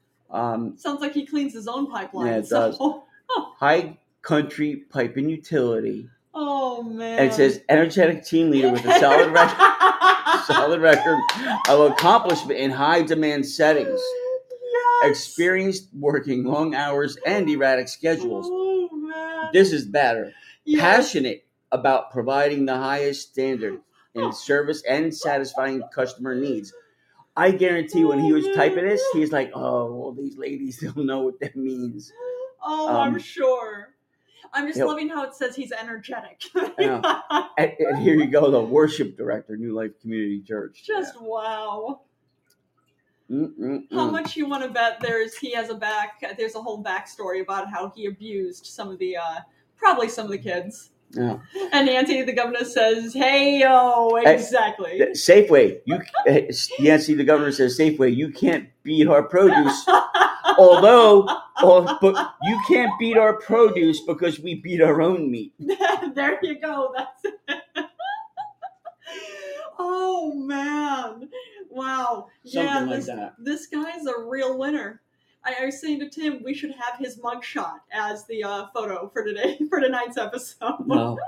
um, Sounds like he cleans his own pipeline. Yeah, it so. does. High Country Pipe and Utility. Oh man. And it says energetic team leader with a solid record, solid record of accomplishment in high demand settings. Yes. Experienced working long hours and erratic schedules. Oh man. This is better. Yes. Passionate about providing the highest standard in service and satisfying customer needs. I guarantee when he was typing this, he's like, oh, well, these ladies don't know what that means. Oh, Um, I'm sure. I'm just yep. loving how it says he's energetic. Yeah. And, and here you go, the worship director, New Life Community Church. Just wow. Mm-mm-mm. How much you want to bet there's he has a back there's a whole backstory about how he abused some of the uh probably some of the kids. Yeah. And Nancy the governor says, "Hey yo, exactly." Safeway, you Yancy the governor says Safeway, you can't beat our produce. Although, or, but you can't beat our produce because we beat our own meat. There you go. That's it. Oh man! Wow. Something yeah, like this, that. This guy's a real winner. I, I was saying to Tim, we should have his mugshot as the uh, photo for today for tonight's episode. No.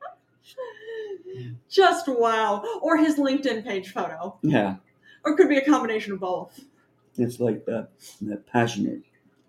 Just wow. Or his LinkedIn page photo, Yeah. or it could be a combination of both. It's like that, that passionate.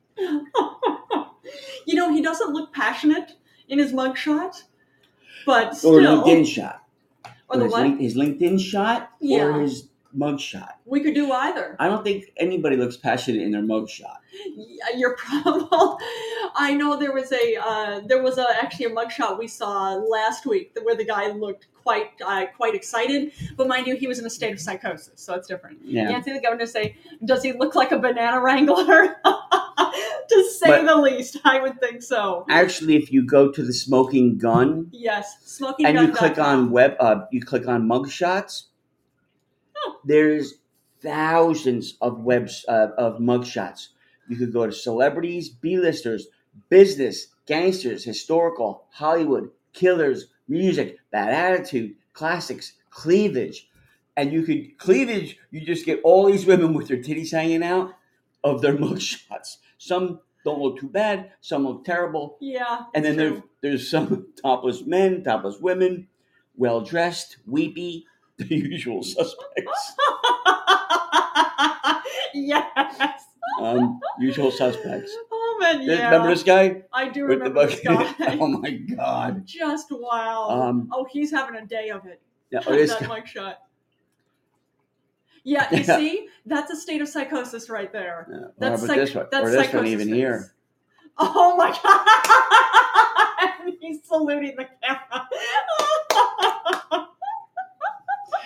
You know, he doesn't look passionate in his mugshot, but still. Or LinkedIn shot. Or the his, what? link, his LinkedIn shot Yeah. or his mug shot. We could do either. I don't think anybody looks passionate in their mug shot. Yeah, you're probably. I know there was a uh, there was a actually a mugshot we saw last week where the guy looked quite uh, quite excited, but mind you, he was in a state of psychosis, so it's different. Yeah. Nancy the governor say, "Does he look like a banana wrangler?" To say But- the least, I would think so. Actually, if you go to the Smoking Gun Yes, smoking and gun you click dot com. on web, uh, you click on mug shots. There's thousands of webs uh, of mug shots. You could go to celebrities, B-listers, business, gangsters, historical, Hollywood, killers, music, bad attitude, classics, cleavage, and you could cleavage. You just get all these women with their titties hanging out of their mug shots. Some don't look too bad. Some look terrible. Yeah, And then it's there, there's some topless men, topless women, well dressed, weepy, the usual suspects. Yes. Um, usual suspects. Oh man, yeah. Remember this guy I do with the remember this bucket? guy. Oh my god! Just wow. Um, oh, he's having a day of it. Yeah, oh, this that guy, mic shot. Yeah, you Yeah. see, that's a state of psychosis right there. yeah, or That's about psych- this one, that's or this one psychosis even face. here. Oh my god! He's saluting the camera.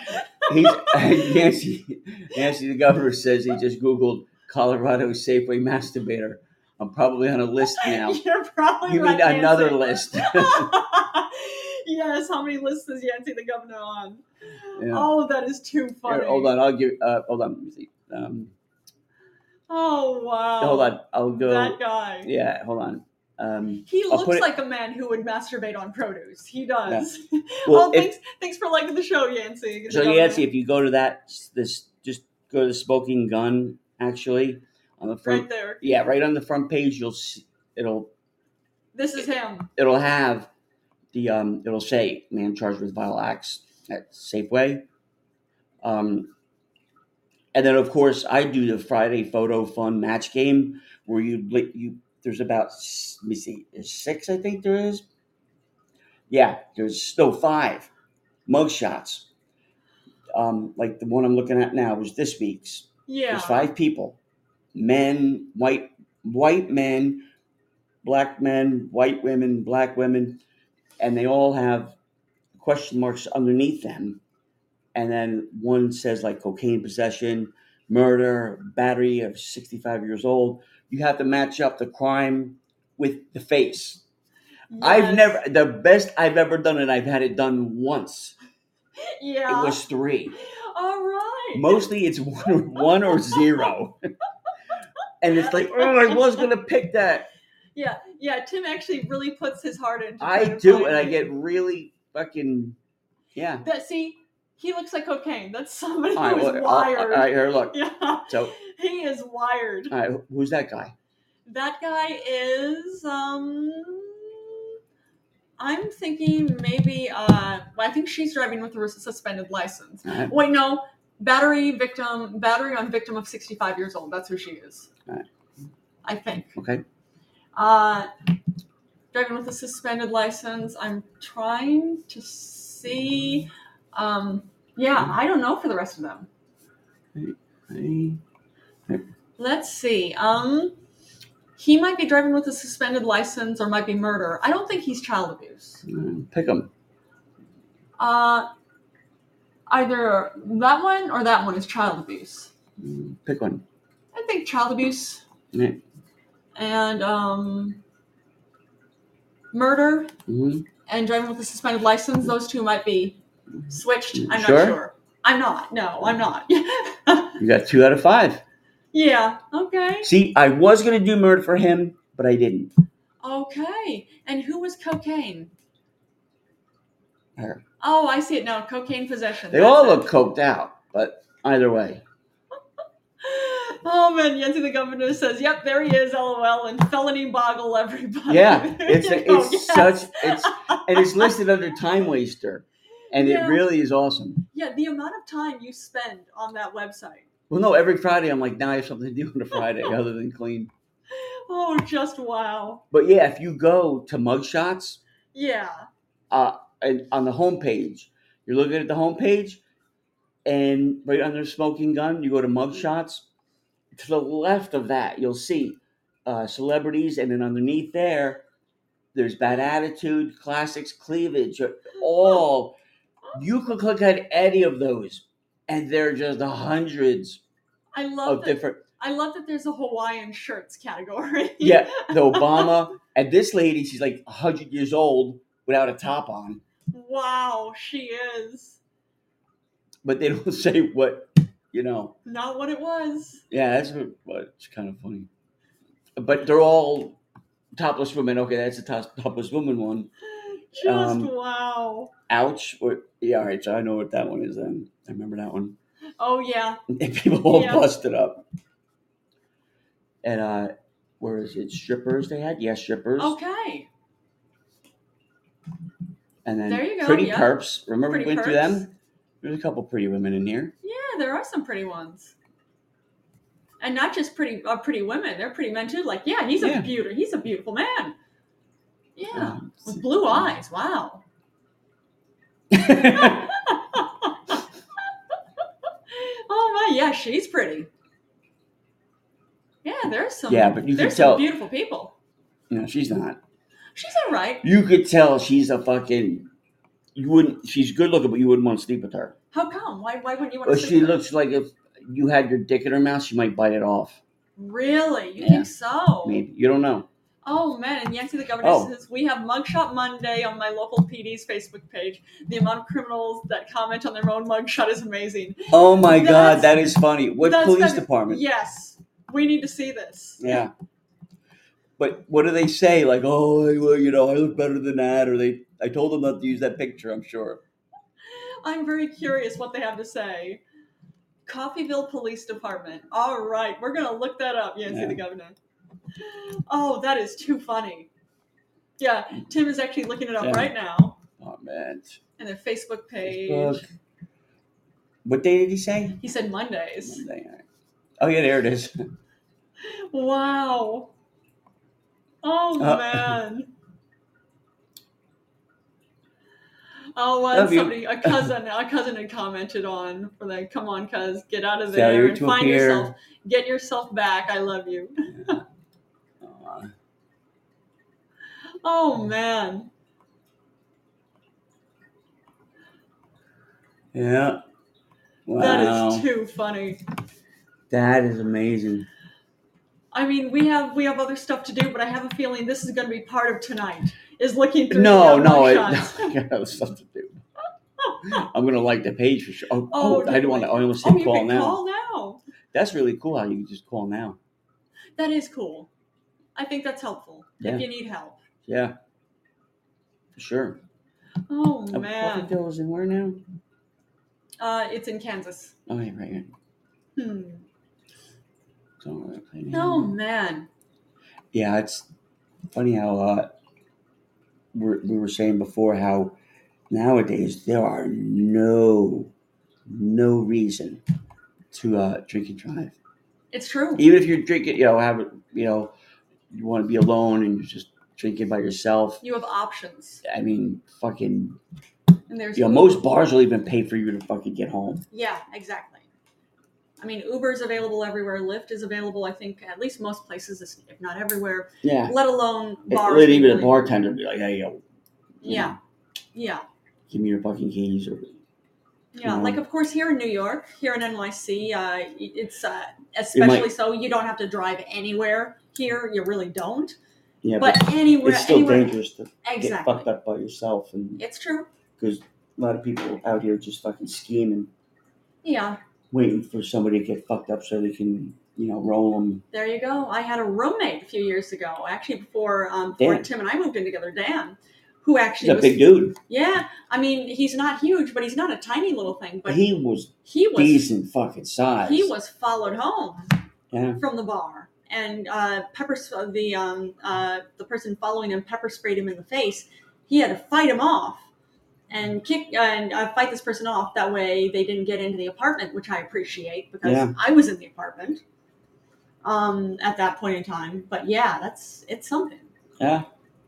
He's Nancy. Nancy, the governor, says he just Googled Colorado Safeway masturbator. I'm probably on a list now. You're probably You right, mean another Yancey. list? Yes, how many lists is Yancey the governor on? Yeah. Oh, that is too funny. Here, hold on, I'll give. Uh, hold on, let me see. Um, Oh wow. hold on, I'll go. That guy. Yeah, hold on. Um, He I'll looks put it- like a man who would masturbate on produce. He does. Well, oh, if- thanks, thanks for liking the show, Yancey. So Yancy, if you go to that, this just go to the Smoking Gun. Actually, on the front, right there. yeah, right on the front page, you'll see it'll This is him. it'll have the um it'll say man charged with vile acts at Safeway. Um, and then of course I do the Friday photo fun match game where you you there's about let me see there's six I think there is. Yeah, there's no five mug shots. Um, like the one I'm looking at now was this week's. Yeah. There's five people, men, white white men, black men, white women, black women, and they all have question marks underneath them. And then one says like cocaine possession, murder, battery of sixty-five years old. You have to match up the crime with the face. I've Yes. never, the best I've ever done it, I've had it done once. Yeah. It was three. All right. Mostly it's one or, one or zero. And it's like, oh, I was going to pick that. Yeah, yeah. Tim actually really puts his heart into. I trying to do, find and I it. get really fucking, yeah. that. See, he looks like cocaine. That's somebody All right, who's well, all wired. right, here, look. Yeah. So, He is wired. all right, who's that guy? That guy is um I'm thinking maybe uh well, I think she's driving with a suspended license. All right. Wait, no. Battery victim battery on victim of sixty-five years old. That's who she is. All right. I think. Okay. Uh driving with a suspended license. I'm trying to see um yeah, I don't know for the rest of them. Hey. Let's see. Um, he might be driving with a suspended license, or might be murder. I don't think he's child abuse. Pick him. Uh, either that one or that one is child abuse. Pick one. I think child abuse Yeah. and um, murder Mm-hmm. and driving with a suspended license. Those two might be switched. I'm Sure? not sure. I'm not. No, I'm not. You got two out of five. Yeah. Okay. See, I was going to do murder for him, but I didn't. Okay. And who was cocaine? Her. Oh, I see it now. Cocaine possession. They That's all it. look coked out, but either way. Oh man, Yancy the governor says, "Yep, there he is, lol," and felony boggle everybody. Yeah, it's You a, know, it's yes. such it's and it's listed under time waster, and Yeah. it really is awesome. Yeah, the amount of time you spend on that website. Well, no, every Friday I'm like, now I have something to do on a Friday other than clean. Oh, just wow. But yeah, if you go to mugshots, Yeah. uh, and on the homepage, you're looking at the homepage, and right under Smoking Gun, you go to mugshots. To the left of that, you'll see uh, celebrities, and then underneath there, there's Bad Attitude, Classics, Cleavage, all. You could click on any of those, and there are just hundreds I love of that. different. I love that there's a Hawaiian shirts category. Yeah, the Obama and this lady, she's like one hundred years old without a top on, Wow, she is. but they don't say what, you know. Not what it was. Yeah, that's what, what it's kind of funny. But they're all topless women. Okay, that's the top, topless woman one. Just Um, wow. Ouch. Or, yeah, all right, so I know what that one is then. I remember that one. Oh yeah. And people all Yeah. busted up. And uh, where is it? Strippers they had? Yeah, strippers. Okay. And then There you go, Pretty yeah. Perps. Remember Pretty we went through Perps. them? There's a couple pretty women in here. Yeah, there are some pretty ones. And not just pretty uh, pretty women, they're pretty men too. Like, yeah, he's a Yeah. beauty. He's a beautiful man. Yeah. Um, With blue eyes. Wow. Oh my, yeah, she's pretty. Yeah, there's some Yeah, but you there's can some tell- beautiful people. no, she's not. She's all right. You could tell she's a fucking. You wouldn't. She's good looking, but you wouldn't want to sleep with her. How come? Why? Why wouldn't you want Well, to sleep she with her? looks like if you had your dick in her mouth, she might bite it off. Really? You Yeah. think so? Maybe. You don't know. Oh man, and Yancey the Governor Oh. says we have Mugshot Monday on my local P D's Facebook page. The amount of criminals that comment on their own mugshot is amazing. Oh my That's- God, that is funny. What That's police fabulous. department? Yes, we need to see this. Yeah. But what do they say? Like, oh, well, you know, I look better than that, or they. I told them not to use that picture. I'm sure. I'm very curious what they have to say. Coffeeville Police Department. All right, we're gonna look that up, Yancey Yeah. the Governor. Oh, that is too funny. Yeah, Tim is actually looking it up Yeah. right now. Oh man. And their Facebook page. Facebook. What day did he say? He said Mondays. Monday. all right. Oh yeah, there it is. Wow. Oh Uh, man. Oh, and Love you. somebody, a cousin, a cousin had commented on for the "Come on, cuz, get out of there Failure and to find appear. yourself, get yourself back. I love you." Aw. Oh man. Yeah. Wow. That is too funny. That is amazing. I mean, we have we have other stuff to do, but I have a feeling this is going to be part of tonight. Is looking through No, the no, it, mugshots. I got other stuff to do. I'm gonna like the page for sure. Oh, Oh, oh, I didn't want to. I almost Oh, said you call can now. call now. That's really cool how you can just call now. That is cool. I think that's helpful Yeah. if you need help. Yeah, for sure. Oh Uh, man, Coffeeville is in where now? uh, it's in Kansas. Oh, yeah, right. right. Hmm. It's all right, right now. Oh man. Yeah, it's funny how uh, we're, we were saying before how nowadays there are no no reason to uh, drink and drive. It's true. Even if you're drinking, you know, have it, you know, you want to be alone and you're just drinking by yourself. You have options, I mean, fucking, and there's you know, most bars will even pay for you to fucking get home. Yeah, exactly. I mean, Uber is available everywhere. Lyft is available, I think, at least most places, if not everywhere. Yeah. Let alone It, bars. let even a really- bartender be like, hey, yo, you Yeah, know, yeah, give me your fucking keys. Or, yeah. Yeah. Like, of course, here in New York, here in N Y C, uh, it's uh, especially might- so. You don't have to drive anywhere here. You really don't. yeah, but, But anywhere, it's still anywhere, dangerous to get exactly. fucked up by yourself. And It's true. because a lot of people out here just fucking scheming, Yeah. waiting for somebody to get fucked up so they can, you know, roll them. There you go. I had a roommate a few years ago, actually before um, before Dan. Tim and I moved in together. Dan, who actually He's a was big dude. yeah. I mean, he's not huge, but he's not a tiny little thing. But he was he was decent fucking size. he was followed home Yeah. from the bar, and uh, pepper the um, uh, the person following him pepper sprayed him in the face. He had to fight him off and kick and uh, fight this person off. That way, they didn't get into the apartment, which I appreciate because Yeah. I was in the apartment um, at that point in time. But yeah, that's it's something. Yeah.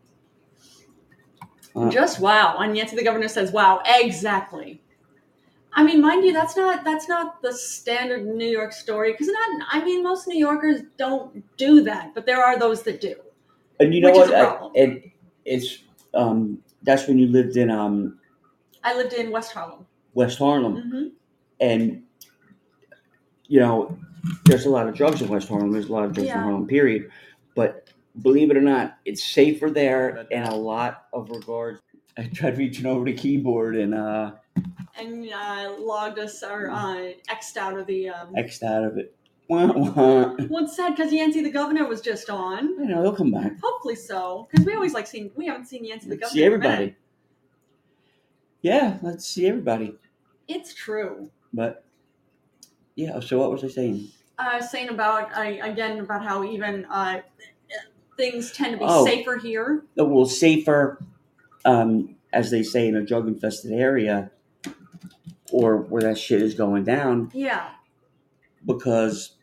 Uh, Just wow. And Yancey the Governor says, wow, exactly. I mean, mind you, that's not that's not the standard New York story because not. I mean, most New Yorkers don't do that, but there are those that do. and you know which is what? a I- problem. it, it's um, that's when you lived in um, I lived in West Harlem. West Harlem, Mm-hmm. and you know, there's a lot of drugs in West Harlem. There's a lot of drugs Yeah. in Harlem, period. But believe it or not, it's safer there in a lot of regards. I tried reaching over the keyboard and uh, And uh, logged us or uh, X'd out of the. Um, X'd out of it. Wah, wah. well, it's sad because Yancey the Governor was just on. You know, he'll come back. Hopefully so, because we always like seeing. We haven't seen Yancey the Let's Governor. see in a minute. everybody. Yeah, let's see everybody. It's true. But yeah, so what was I saying? Uh, saying about uh, again about how even uh, things tend to be Oh. safer here. A little safer, um, as they say, in a drug infested area, or where that shit is going down. Yeah, Because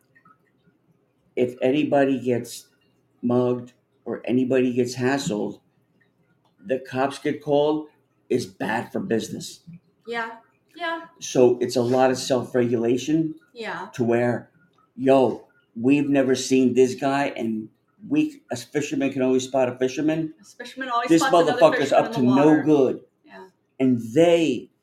if anybody gets mugged or anybody gets hassled, the cops get called is bad for business. yeah, yeah, So it's a lot of self-regulation yeah. to where, yo, we've never seen this guy, and we, as fishermen, can always spot a fisherman. A fisherman always This spots another motherfucker's fisherman up in to the no water. good. Yeah, And they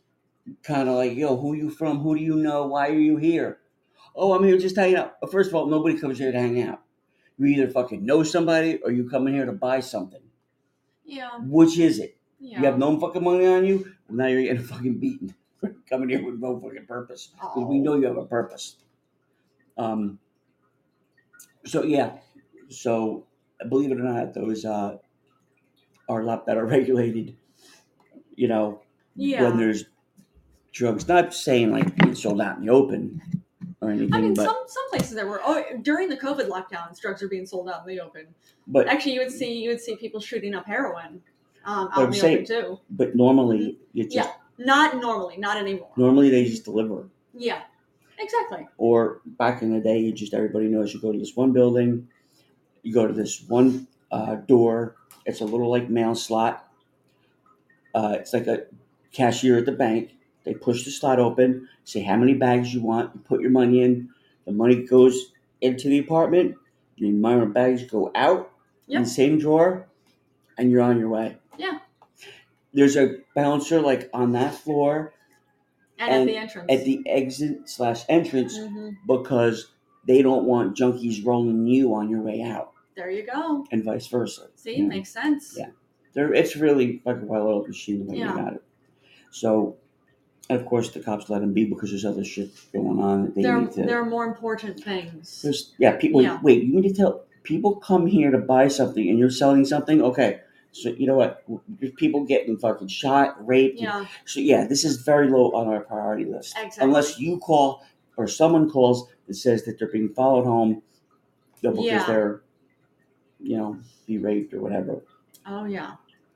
kind of like, yo, who you from? Who do you know? Why are you here? Oh, I'm here just hanging out. First of all, nobody comes here to hang out. You either fucking know somebody or you come in here to buy something. Yeah. Which is it? Yeah. You have no fucking money on you? Well, now you're getting fucking beaten. Coming here with no fucking purpose. Because Oh. we know you have a purpose. Um. So, yeah. So, believe it or not, those uh, are a lot better regulated, you know, Yeah. when there's drugs. Not saying like being sold out in the open or anything, I mean, but, some some places there were. Oh, during the COVID lockdowns, drugs are being sold out in the open. but, Actually, you would see you would see people shooting up heroin um, But out I'm in the saying- open too. but normally, you just, Yeah. Not normally, not anymore. normally they just deliver. Yeah, exactly. Or back in the day, you just, everybody knows you go to this one building, you go to this one uh, door, it's a little like mail slot. Uh, it's like a cashier at the bank. They push the slot open, say how many bags you want, you put your money in, the money goes into the apartment, the amount of bags go out in Yep. the same drawer, and you're on your way. Yeah. There's a bouncer like on that floor And, And at the entrance. at the exit slash entrance Mhm. because they don't want junkies rolling you on your way out, There you go. and vice versa. See, Yeah. makes sense. Yeah. There, it's really like a well-oiled machine the way Yeah. you got it. So, and of course, the cops let them be because there's other shit going on that they There, need to. there are more important things. There's yeah, people. Yeah. Wait, you need to tell people come here to buy something, and you're selling something. Okay, so you know what? There's people getting fucking shot, raped. Yeah, So yeah, this is very low on our priority list. Exactly. Unless you call or someone calls that says that they're being followed home, you know, because Yeah. they're, you know, be raped or whatever. oh yeah.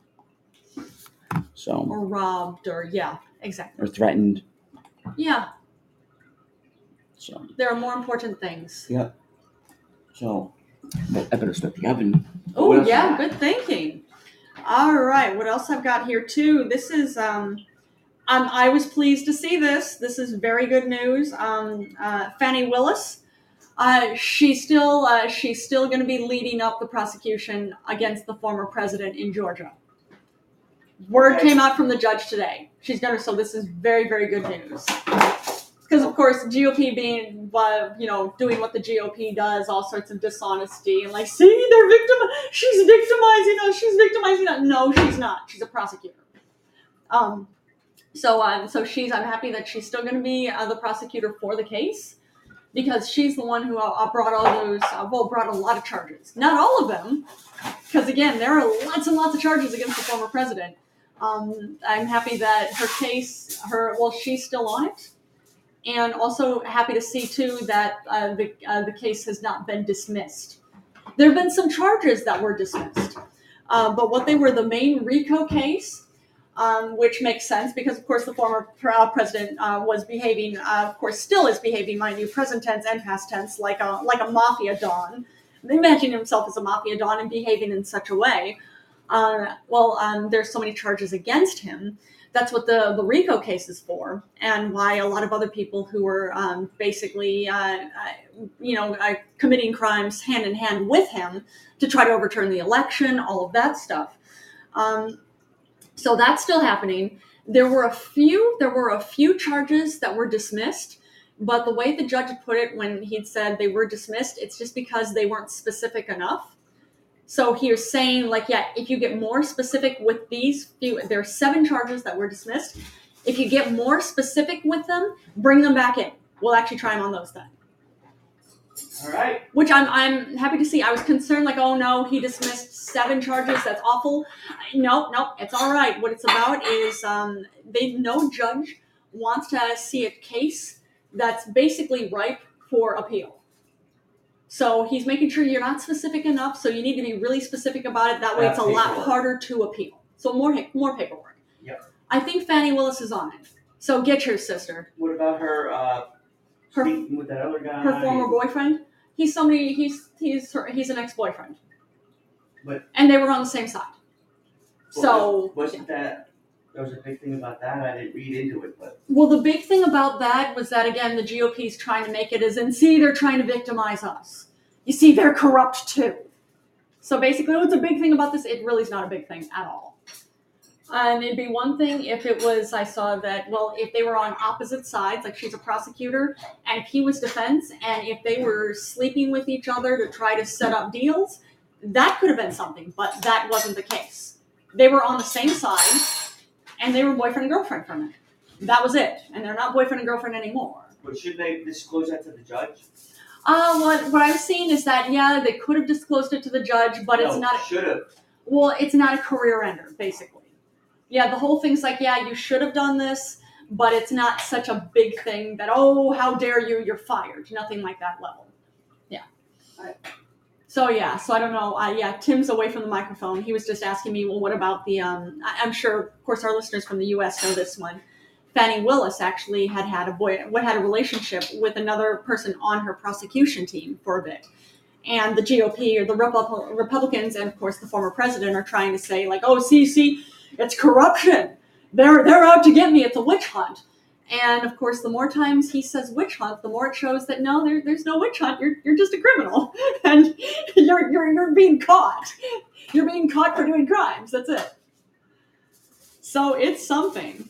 So Or robbed, or yeah, exactly. or threatened. Yeah, So there are more important things. so I better start the oven. Oh What else yeah, you got? good thinking. All right, what else I've got here too? This is um, um I was pleased to see this. This is very good news. Um, uh, Fannie Willis, uh, she's still uh, she's still going to be leading up the prosecution against the former president in Georgia. Word Okay. came out from the judge today. She's going to. So this is very very good news. Because of course, G O P being, uh, you know, doing what the G O P does, all sorts of dishonesty and like, see, they're victim. She's victimizing us. She's victimizing us. No, she's not. She's a prosecutor. Um, so, uh, so she's. I'm happy that she's still going to be uh, the prosecutor for the case, because she's the one who uh, brought all those. Uh, well, brought a lot of charges. Not all of them, because again, there are lots and lots of charges against the former president. Um, I'm happy that her case, her well, she's still on it. And also happy to see too that uh, the uh, the case has not been dismissed. There have been some charges that were dismissed, uh, but what they were, the main RICO case, um, which makes sense because of course the former uh, president uh, was behaving, uh, of course still is behaving, mind you, present tense and past tense, like a like a mafia don. Imagining himself as a mafia don and behaving in such a way. Uh, well, um, there's so many charges against him. That's what the, the RICO case is for, and why a lot of other people who were um, basically, uh, uh, you know, uh, committing crimes hand in hand with him to try to overturn the election, all of that stuff. Um, so that's still happening. There were a few, there were a few charges that were dismissed, but the way the judge put it when he'd said they were dismissed, it's just because they weren't specific enough. So he was saying, like, yeah, if you get more specific with these few, there are seven charges that were dismissed. If you get more specific with them, bring them back in. We'll actually try them on those then. All right. Which I'm I'm happy to see. I was concerned, like, oh no, he dismissed seven charges. That's awful. Nope, nope, it's all right. What it's about is um, they no judge wants to see a case that's basically ripe for appeal. So he's making sure you're not specific enough, so you need to be really specific about it. That way Yeah, it's a lot paperwork. harder to appeal. So more more paperwork. Yep. I think Fannie Willis is on it. So get your sister. What about her? Uh, Her speaking with that other guy. her former boyfriend. He's somebody. He's he's her, he's an ex-boyfriend. But- and they were on the same side. So wasn't that? There was a big thing about that. I didn't read into it, but well, the big thing about that was that again, the G O P is trying to make it as in see they're trying to victimize us. You see, they're corrupt too. So basically, what's a big thing about this? It really is not a big thing at all. And it'd be one thing if it was, I saw that, well, if they were on opposite sides, like she's a prosecutor, and if he was defense, and if they were sleeping with each other to try to set up deals, that could have been something, but that wasn't the case. They were on the same side, and they were boyfriend and girlfriend for a minute. That was it. And they're not boyfriend and girlfriend anymore. But should they disclose that to the judge? Uh, what, what I've seen is that, yeah, they could have disclosed it to the judge, but it's no, not. Should have. Well, it's not a career ender, basically. Yeah, the whole thing's like, yeah, you should have done this, but it's not such a big thing that, oh, how dare you, you're fired. Nothing like that level. Yeah. Right. So, yeah, so I don't know. Uh, yeah, Tim's away from the microphone. He was just asking me, well, what about the, um, I- I'm sure, of course, our listeners from the U S know this one. Fannie Willis actually had had a boy, had a relationship with another person on her prosecution team for a bit. And the G O P or the Repu- Republicans and, of course, the former president are trying to say, like, oh, see, see, it's corruption. They're they're out to get me. It's a witch hunt. And, of course, the more times he says witch hunt, the more it shows that, no, there, there's no witch hunt. You're you're just a criminal. And you're, you're, you're being caught. You're being caught for doing crimes. That's it. So it's something.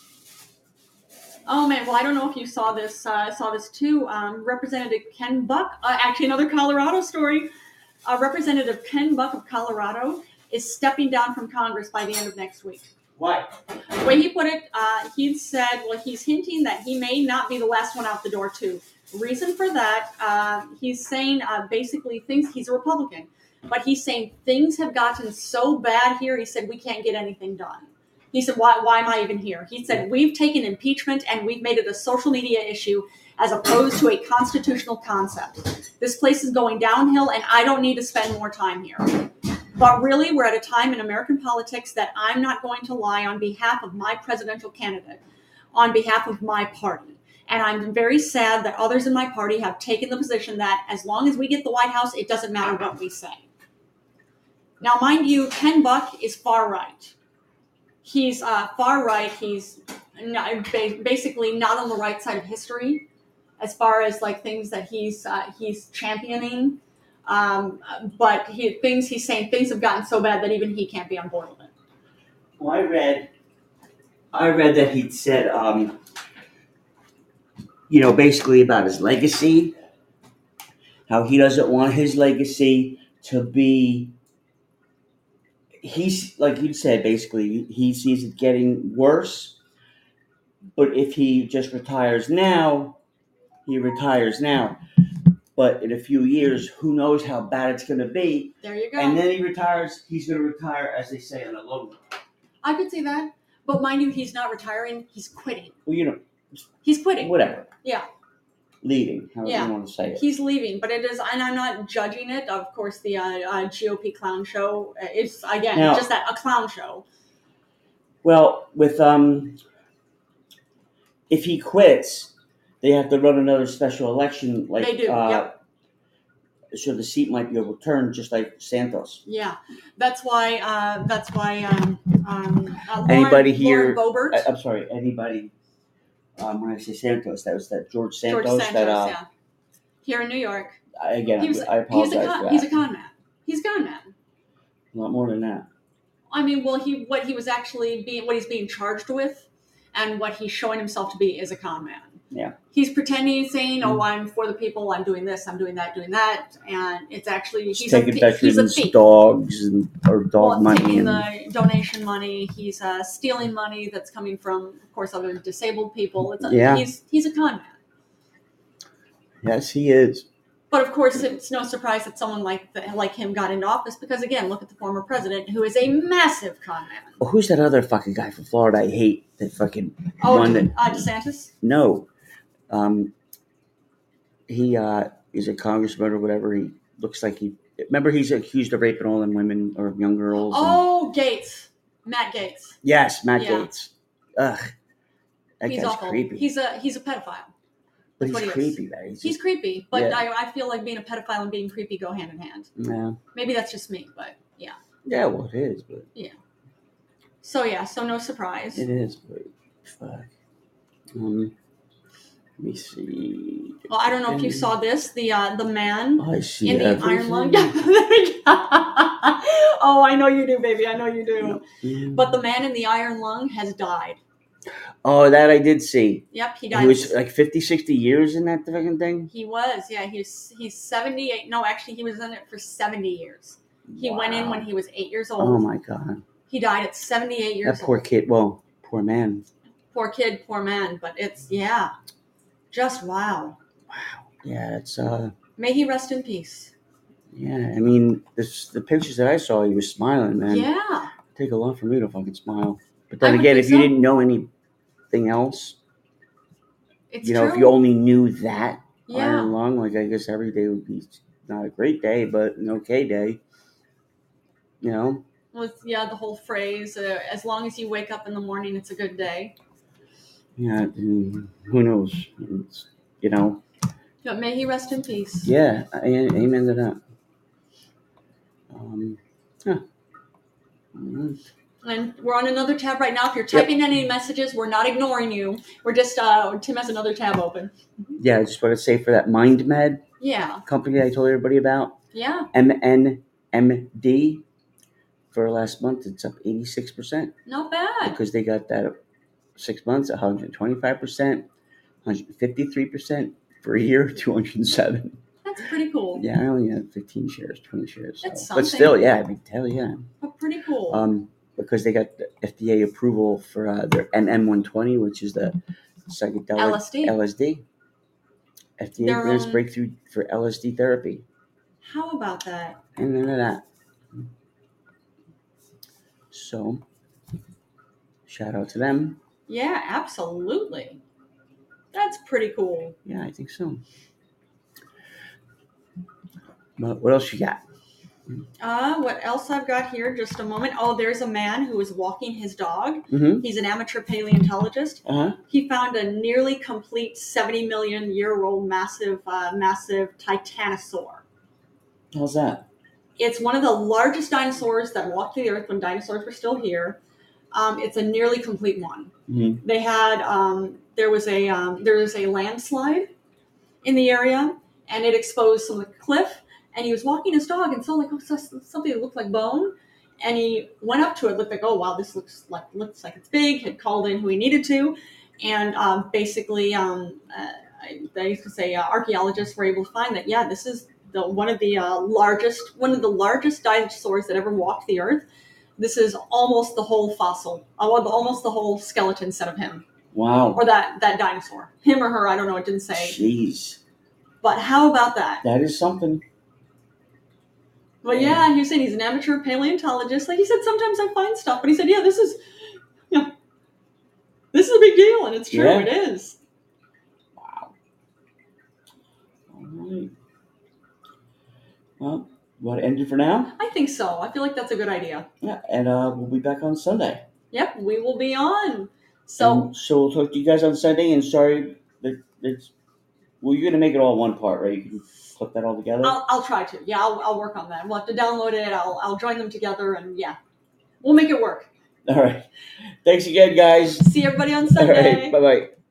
Oh, man. Well, I don't know if you saw this uh, saw this too. Um, Representative Ken Buck, uh, actually another Colorado story. Uh, Representative Ken Buck of Colorado is stepping down from Congress by the end of next week. Why? The way he put it, uh, he said, well, he's hinting that he may not be the last one out the door, too. Reason for that, uh, he's saying uh, basically things, he's a Republican, but he's saying things have gotten so bad here, he said, we can't get anything done. He said, why, why am I even here? He said, we've taken impeachment and we've made it a social media issue as opposed to a constitutional concept. This place is going downhill and I don't need to spend more time here. But really, we're at a time in American politics that I'm not going to lie on behalf of my presidential candidate, on behalf of my party. And I'm very sad that others in my party have taken the position that as long as we get the White House, it doesn't matter what we say. Now, mind you, Ken Buck is far right. He's uh, far right. He's not, basically not on the right side of history as far as like things that he's uh, he's championing. Um, but he, things he's saying, things have gotten so bad that even he can't be on board with it. Well, I read, I read that he'd said, um, you know, basically about his legacy, how he doesn't want his legacy to be. He's like you said, basically, he sees it getting worse. But if he just retires now, he retires now. But in a few years, who knows how bad it's going to be. There you go. And then he retires, he's going to retire, as they say, on a low note. I could see that. But mind you, he's not retiring. He's quitting. Well, you know. He's quitting. Whatever. Yeah. Leaving, however yeah. you want to say it. He's leaving, but it is, and I'm not judging it. Of course, the uh, uh, G O P clown show, it's, again, now, just that, a clown show. Well, with, um, if he quits, they have to run another special election. Like, they do, uh, yep. So the seat might be overturned, just like Santos. Yeah, that's why, uh, that's why, um, um, uh, Lauren, anybody here, Lauren Boebert. I, I'm sorry, anybody, um, when I say Santos, that was that George Santos. George Santos, that, uh, yeah. Here in New York. I, again, he was, I apologize he's a con, for that. He's a con man. He's a con man. A lot more than that. I mean, well, he what he was actually being, what he's being charged with, and what he's showing himself to be is a con man. Yeah. He's pretending, saying, "Oh, I'm for the people. I'm doing this. I'm doing that. Doing that," and it's actually he's, he's taking a, he's a veterans' thief. dogs and or dog well, money. Taking And, the donation money. He's uh, stealing money that's coming from, of course, other disabled people. It's a, yeah. He's he's a con man. Yes, he is. But of course, it's no surprise that someone like the, like him got into office because, again, look at the former president, who is a massive con man. Well, who's that other fucking guy from Florida I hate? That fucking Oh, one that uh, DeSantis? no, um, he uh, is a congressman or whatever. He looks like he. Remember, he's accused of raping all them women or young girls. and- Oh, Gates. Matt Gates. yes, Matt Yeah. Gates. Ugh, that He's guy's awful. creepy. He's a he's a pedophile. but what he's he is. creepy, man. He's, He's just, creepy, but Yeah. I, I feel like being a pedophile and being creepy go hand in hand. yeah, Maybe that's just me, but yeah. yeah. Well, it is, but So yeah, so no surprise. it is. But fuck. Um, Let me see. Well, I don't know if you saw this. The uh, the man I see in the everything. iron lung. Oh, I know you do, baby. I know you do. Mm. But the man in the iron lung has died. Oh, that I did see. Yep, he died. He was like fifty, sixty years in that fucking thing? He was, yeah. He's he's seventy-eight. No, actually, he was in it for seventy years. He Wow. went in when he was eight years old. Oh, my God. He died at seventy-eight years That poor old. kid. Well, poor man. Poor kid, poor man. But it's, yeah, just wow. Yeah, it's, uh, May he rest in peace. yeah, I mean, this, the pictures that I saw, he was smiling, man. Yeah. Take a lot for me to fucking smile. But then I would again, think if you so. didn't know anything else, It's you know, true. if you only knew that Yeah. iron lung, like I guess every day would be not a great day, but an okay day. You know? With, yeah, the whole phrase, uh, as long as you wake up in the morning, it's a good day. Yeah, and who knows? It's, you know? But may he rest in peace. Yeah, I, amen to that. Um, yeah. Alright. And we're on another tab right now. If you're typing yep. any messages, we're not ignoring you. We're just, uh, Tim has another tab open. Yeah, I just want to say for that MindMed yeah. company I told everybody about. Yeah. M N M D. For last month, it's up eighty-six percent. Not bad. Because they got that six months, one hundred twenty-five percent, one hundred fifty-three percent. For a year, two hundred seven. That's pretty cool. Yeah, I only have fifteen shares, twenty shares. So. That's something. But still, yeah, I mean, hell yeah. But pretty cool. Um, because they got the F D A approval for uh, their M M one twenty, which is the psychedelic L S D. L S D. F D A grants breakthrough for L S D therapy. How about that? And none of that. So, shout out to them. Yeah, absolutely. That's pretty cool. Yeah, I think so. But what else you got? Uh, what else I've got here? Just a moment. Oh, there's a man who is walking his dog. Mm-hmm. He's an amateur paleontologist. Uh-huh. He found a nearly complete seventy million year old massive, uh, massive titanosaur. How's that? It's one of the largest dinosaurs that walked the earth when dinosaurs were still here. Um, it's a nearly complete one. Mm-hmm. They had um, there was a um, there was a landslide in the area, and it exposed some of the cliff. And he was walking his dog and saw like oh, something that looked like bone. And he went up to it, looked like, oh wow, this looks like looks like it's big. Had called in who he needed to, and um, basically, um, uh, I used to say uh, archaeologists were able to find that yeah, this is the one of the uh, largest one of the largest dinosaurs that ever walked the earth. This is almost the whole fossil, almost the whole skeleton set of him. Wow. Or that that dinosaur, him or her, I don't know. It didn't say. Jeez. But how about that? That is something. Well, yeah, he was saying he's an amateur paleontologist. Like he said, sometimes I find stuff, but he said, yeah, this is, you know, this is a big deal, and it's true, yeah. It is. Wow. All right. Well, you want to end it for now? I think so. I feel like that's a good idea. Yeah, and uh, we'll be back on Sunday. Yep, we will be on. So, and so we'll talk to you guys on Sunday, and sorry that it's, well, you're going to make it all one part, right? You can clip that all together? I'll, I'll try to. Yeah, I'll, I'll work on that. We'll have to download it. I'll, I'll join them together, and yeah, we'll make it work. All right. Thanks again, guys. See everybody on Sunday. All right. Bye-bye.